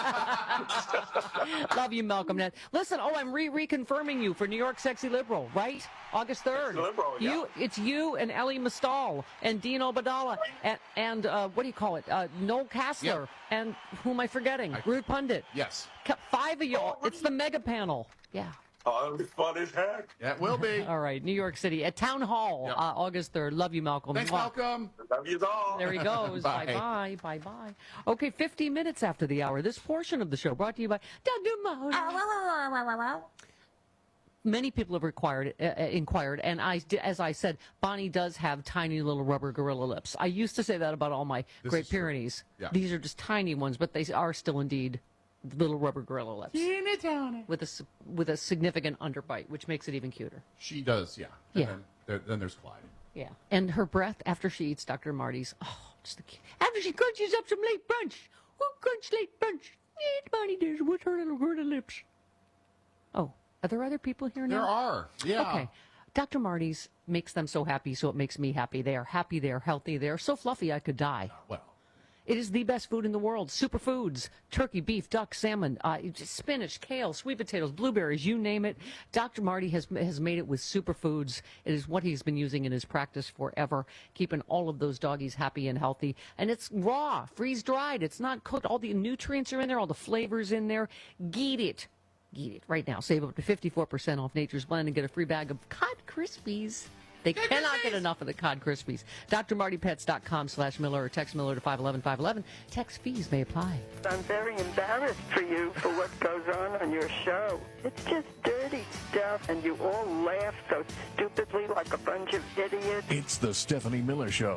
Love you, Malcolm. Ned. Listen, oh, I'm re reconfirming you for New York Sexy Liberal, right? August third. Sexy Liberal, yeah. You, it's you and Ellie Mastal and Dean Obadala and, and uh, what do you call it? Uh, Noel Kassler Yep. and who am I forgetting? Rude Pundit. Yes. Ca- Five of y'all. It's the mega panel. Yeah. Oh, it'll be fun as heck. That will be. All right, New York City at Town Hall, Yep. uh, August third. Love you, Malcolm. Thanks, Mwah. Malcolm. Love you all. There he goes. Bye. Bye-bye. Bye-bye. Okay, fifty minutes after the hour, this portion of the show brought to you by Doctor Mahoney. Many people have required, uh, inquired, and I, as I said, Bonnie does have tiny little rubber gorilla lips. I used to say that about all my This Great is true. Pyrenees. Yeah. These are just tiny ones, but they are still indeed little rubber gorilla lips with a s- with a significant underbite, which makes it even cuter. She does, yeah. And Yeah. Then, there, then there's Clyde. Yeah, and her breath after she eats Doctor Marty's. Oh, just the cu- after she crunches up some late brunch. Oh, crunch late brunch. Yeah, Bonnie does with her little gorilla lips. Oh, are there other people here now? There are, yeah. Okay. Doctor Marty's makes them so happy, so it makes me happy. They are happy, they are healthy, they are so fluffy I could die. Well. It is the best food in the world. Superfoods, turkey, beef, duck, salmon, uh, spinach, kale, sweet potatoes, blueberries, you name it. Doctor Marty has has made it with superfoods. It is what he's been using in his practice forever, keeping all of those doggies happy and healthy. And it's raw, freeze-dried. It's not cooked. All the nutrients are in there, all the flavors in there. Get it. Get it right now. Save up to fifty-four percent off Nature's Blend and get a free bag of Cod Krispies. They cannot get enough of the Cod Krispies. D R Marty Pets dot com slash Miller or text Miller to five one one five one one. Text fees may apply. I'm very embarrassed for you for what goes on on your show. It's just dirty stuff, and you all laugh so stupidly like a bunch of idiots. It's the Stephanie Miller Show.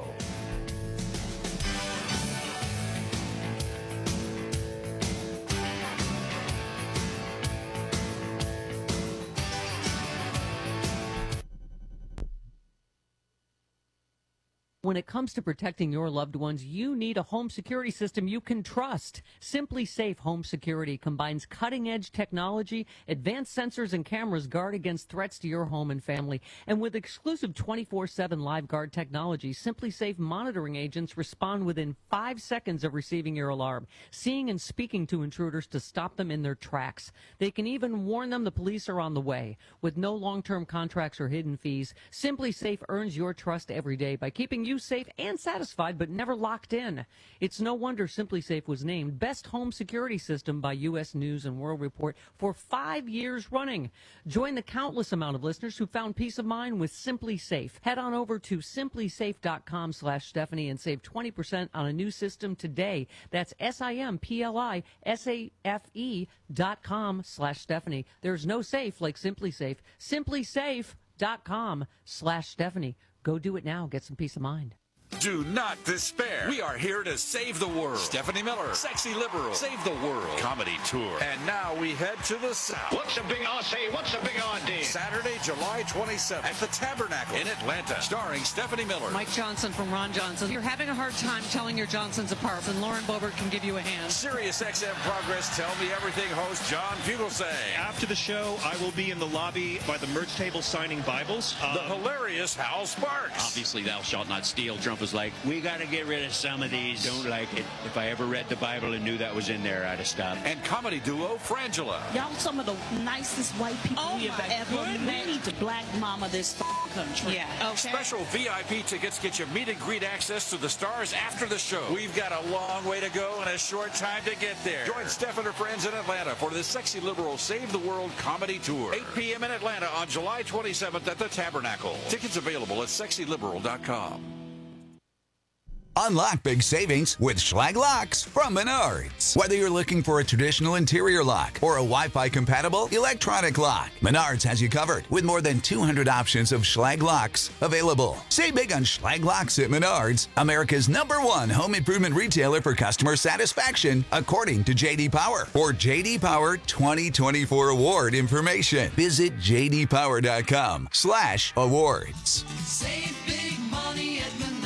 When it comes to protecting your loved ones, you need a home security system you can trust. Simply Safe Home Security combines cutting-edge technology, advanced sensors and cameras guard against threats to your home and family. And with exclusive twenty-four seven live guard technology, Simply Safe monitoring agents respond within five seconds of receiving your alarm, seeing and speaking to intruders to stop them in their tracks. They can even warn them the police are on the way. With no long-term contracts or hidden fees, Simply Safe earns your trust every day by keeping you safe and satisfied, but never locked in. It's no wonder Simply Safe was named Best Home Security System by U S News and World Report for five years running. Join the countless amount of listeners who found peace of mind with Simply Safe. Head on over to simply safe dot com slash Stephanie and save twenty percent on a new system today. That's S I M P L I S A F E dot com slash Stephanie. There's no safe like Simply Safe. simply safe dot com slash Stephanie. Go do it now. Get some peace of mind. Do not despair. We are here to save the world. Stephanie Miller, Sexy Liberal, Save the World Comedy Tour. And now we head to the South. What's a big R C? What's a big idea? Saturday, July twenty-seventh at the Tabernacle in Atlanta, starring Stephanie Miller. Mike Johnson from Ron Johnson. You're having a hard time telling your Johnsons apart, and Lauren Boebert can give you a hand. Sirius X M Progress Tell Me Everything host John Fugelsang. After the show, I will be in the lobby by the merch table signing Bibles. The hilarious Hal Sparks. Obviously, thou shalt not steal. Drum Trump was like, we got to get rid of some of these. Don't like it. If I ever read the Bible and knew that was in there, I'd have stopped. And comedy duo Frangela. Y'all some of the nicest white people Oh, we have ever met. We need to black mama this country. Yeah. Okay. Special V I P tickets get you meet and greet access to the stars after the show. We've got a long way to go and a short time to get there. Join Steph and her friends in Atlanta for the Sexy Liberal Save the World Comedy Tour. eight p.m. in Atlanta on July twenty-seventh at the Tabernacle. Tickets available at sexy liberal dot com. Unlock big savings with Schlag Locks from Menards. Whether you're looking for a traditional interior lock or a Wi-Fi compatible electronic lock, Menards has you covered with more than two hundred options of Schlag Locks available. Save big on Schlag Locks at Menards, America's number one home improvement retailer for customer satisfaction, according to J D Power. For J D Power twenty twenty-four award information, visit j d power dot com slash awards. Save big money at Menards.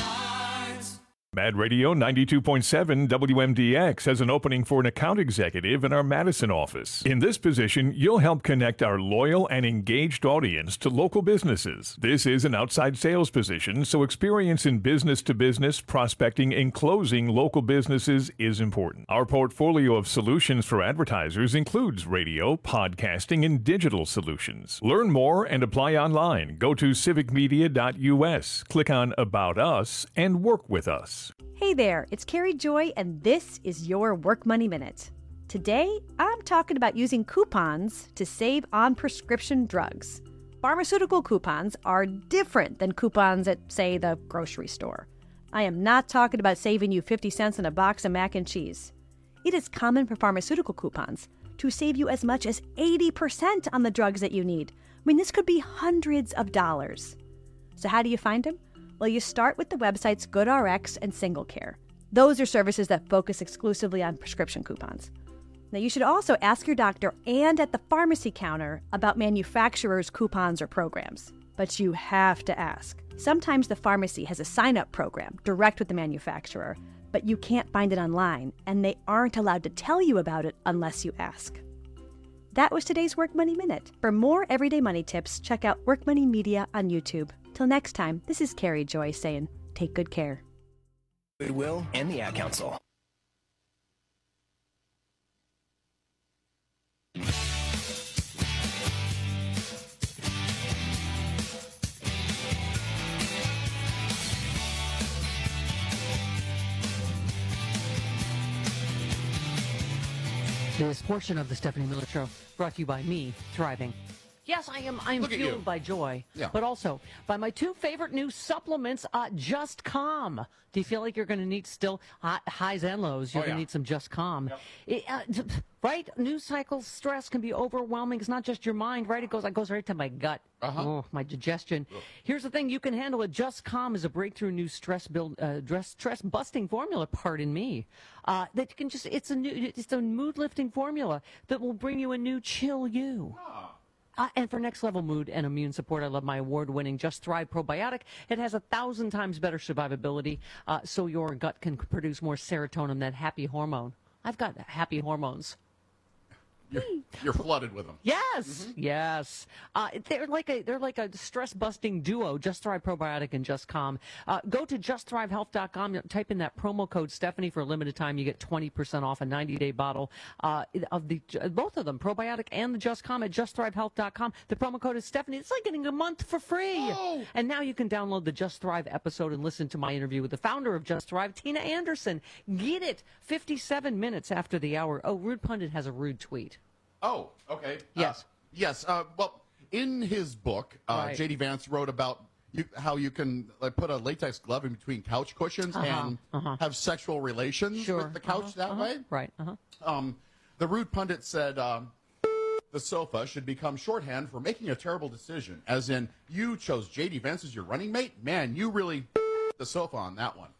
Mad Radio ninety-two point seven W M D X has an opening for an account executive in our Madison office. In this position, you'll help connect our loyal and engaged audience to local businesses. This is an outside sales position, so experience in business-to-business, prospecting, and closing local businesses is important. Our portfolio of solutions for advertisers includes radio, podcasting, and digital solutions. Learn more and apply online. Go to civic media dot u s, click on About Us, and work with us. Hey there, it's Carrie Joy, and this is your Work Money Minute. Today, I'm talking about using coupons to save on prescription drugs. Pharmaceutical coupons are different than coupons at, say, the grocery store. I am not talking about saving you fifty cents on a box of mac and cheese. It is common for pharmaceutical coupons to save you as much as eighty percent on the drugs that you need. I mean, this could be hundreds of dollars. So how do you find them? Well, you start with the websites GoodRx and SingleCare. Those are services that focus exclusively on prescription coupons. Now, you should also ask your doctor and at the pharmacy counter about manufacturers' coupons or programs. But you have to ask. Sometimes the pharmacy has a sign-up program direct with the manufacturer, but you can't find it online, and they aren't allowed to tell you about it unless you ask. That was today's Work Money Minute. For more everyday money tips, check out Work Money Media on YouTube. Till next time, this is Carrie Joy saying, take good care. Goodwill and the Ad Council. This portion of the Stephanie Miller Show brought to you by me, Thriving. Yes, I am. I am Look at fueled you. by joy, Yeah. but also by my two favorite new supplements, uh, Just Calm. Do you feel like you're going to need still high, highs and lows? You're Oh, going to yeah. need some Just Calm. It, uh, t- right? News cycle stress can be overwhelming. It's not just your mind, right? It goes, it goes right to my gut. Uh-huh. Oh, my digestion. Here's the thing: you can handle it. Just Calm is a breakthrough new stress build, uh, dress, stress busting formula. Pardon me. Uh, that can just it's a new it's a mood lifting formula that will bring you a new chill you. Uh, and for next level mood and immune support, I love my award winning Just Thrive Probiotic. It has a thousand times better survivability, uh, so your gut can produce more serotonin, that happy hormone. I've got happy hormones. You're, you're flooded with them. Yes, yes. Uh, they're like a they're like a stress busting duo. Just Thrive Probiotic and Just Calm. Uh, go to just thrive health dot com. Type in that promo code Stephanie for a limited time. You get twenty percent off a ninety day bottle uh, of the both of them, probiotic and the Just Calm at just thrive health dot com. The promo code is Stephanie. It's like getting a month for free. Oh. And now you can download the Just Thrive episode and listen to my interview with the founder of Just Thrive, Tina Anderson. Get it fifty-seven minutes after the hour. Oh, Rude Pundit has a rude tweet. Oh, okay. Yes. Uh, yes. Uh, well, in his book, uh, Right. J D Vance wrote about you, how you can like, put a latex glove in between couch cushions Uh-huh, and uh-huh. have sexual relations Sure. with the couch Uh-huh, that uh-huh. way. Right. Uh-huh. Um, the Rude Pundit said um, the sofa should become shorthand for making a terrible decision, as in you chose J D Vance as your running mate. Man, you really the sofa on that one.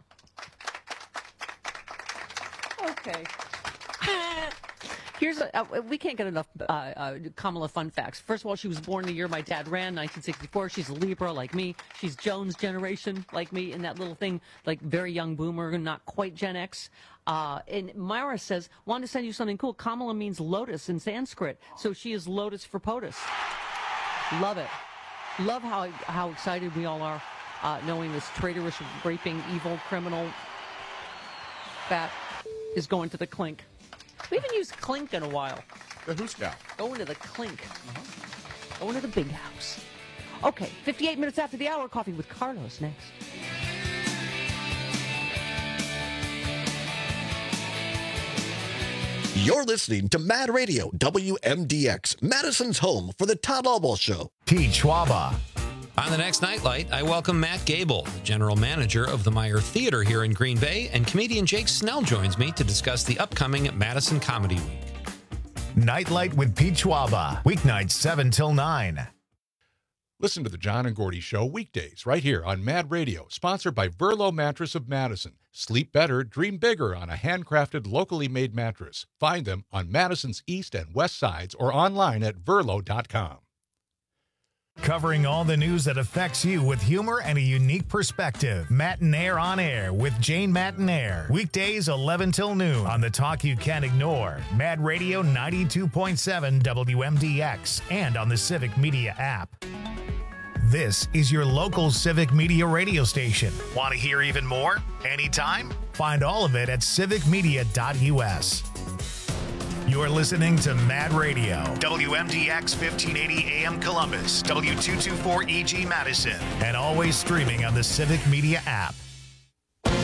Okay. Here's a, uh, we can't get enough uh, uh, Kamala fun facts. First of all, she was born the year my dad ran, nineteen sixty-four. She's a Libra like me. She's Jones generation like me in that little thing, like very young boomer, not quite Gen X. Uh, and Myra says, wanted to send you something cool. Kamala means lotus in Sanskrit, so she is lotus for POTUS. Love it. Love how how excited we all are. uh, knowing this traitorous, raping, evil criminal that is going to the clink. We haven't used clink in a while. The who's gal? Going to the clink. Uh-huh. Going to the big house. Okay, fifty-eight minutes after the hour, Coffee with Carlos next. You're listening to Mad Radio, W M D X, Madison's home for the Todd Albaugh Show. Pete Schwaba. On the next Nightlight, I welcome Matt Gable, the general manager of the Meyer Theater here in Green Bay, and comedian Jake Snell joins me to discuss the upcoming Madison Comedy Week. Nightlight with Pete Schwaba, weeknights seven till nine. Listen to the John and Gordy Show weekdays right here on Mad Radio, sponsored by Verlo Mattress of Madison. Sleep better, dream bigger on a handcrafted, locally made mattress. Find them on Madison's east and west sides or online at verlo dot com. Covering all the news that affects you with humor and a unique perspective. Matinaire on Air with Jane Matinaire. Weekdays eleven till noon on the talk you can't ignore. Mad Radio ninety-two point seven W M D X and on the Civic Media app. This is your local Civic Media radio station. Want to hear even more? Anytime? Find all of it at civic media dot U S. You're listening to Mad Radio, W M D X fifteen eighty A M Columbus, W two twenty-four E G Madison, and always streaming on the Civic Media app.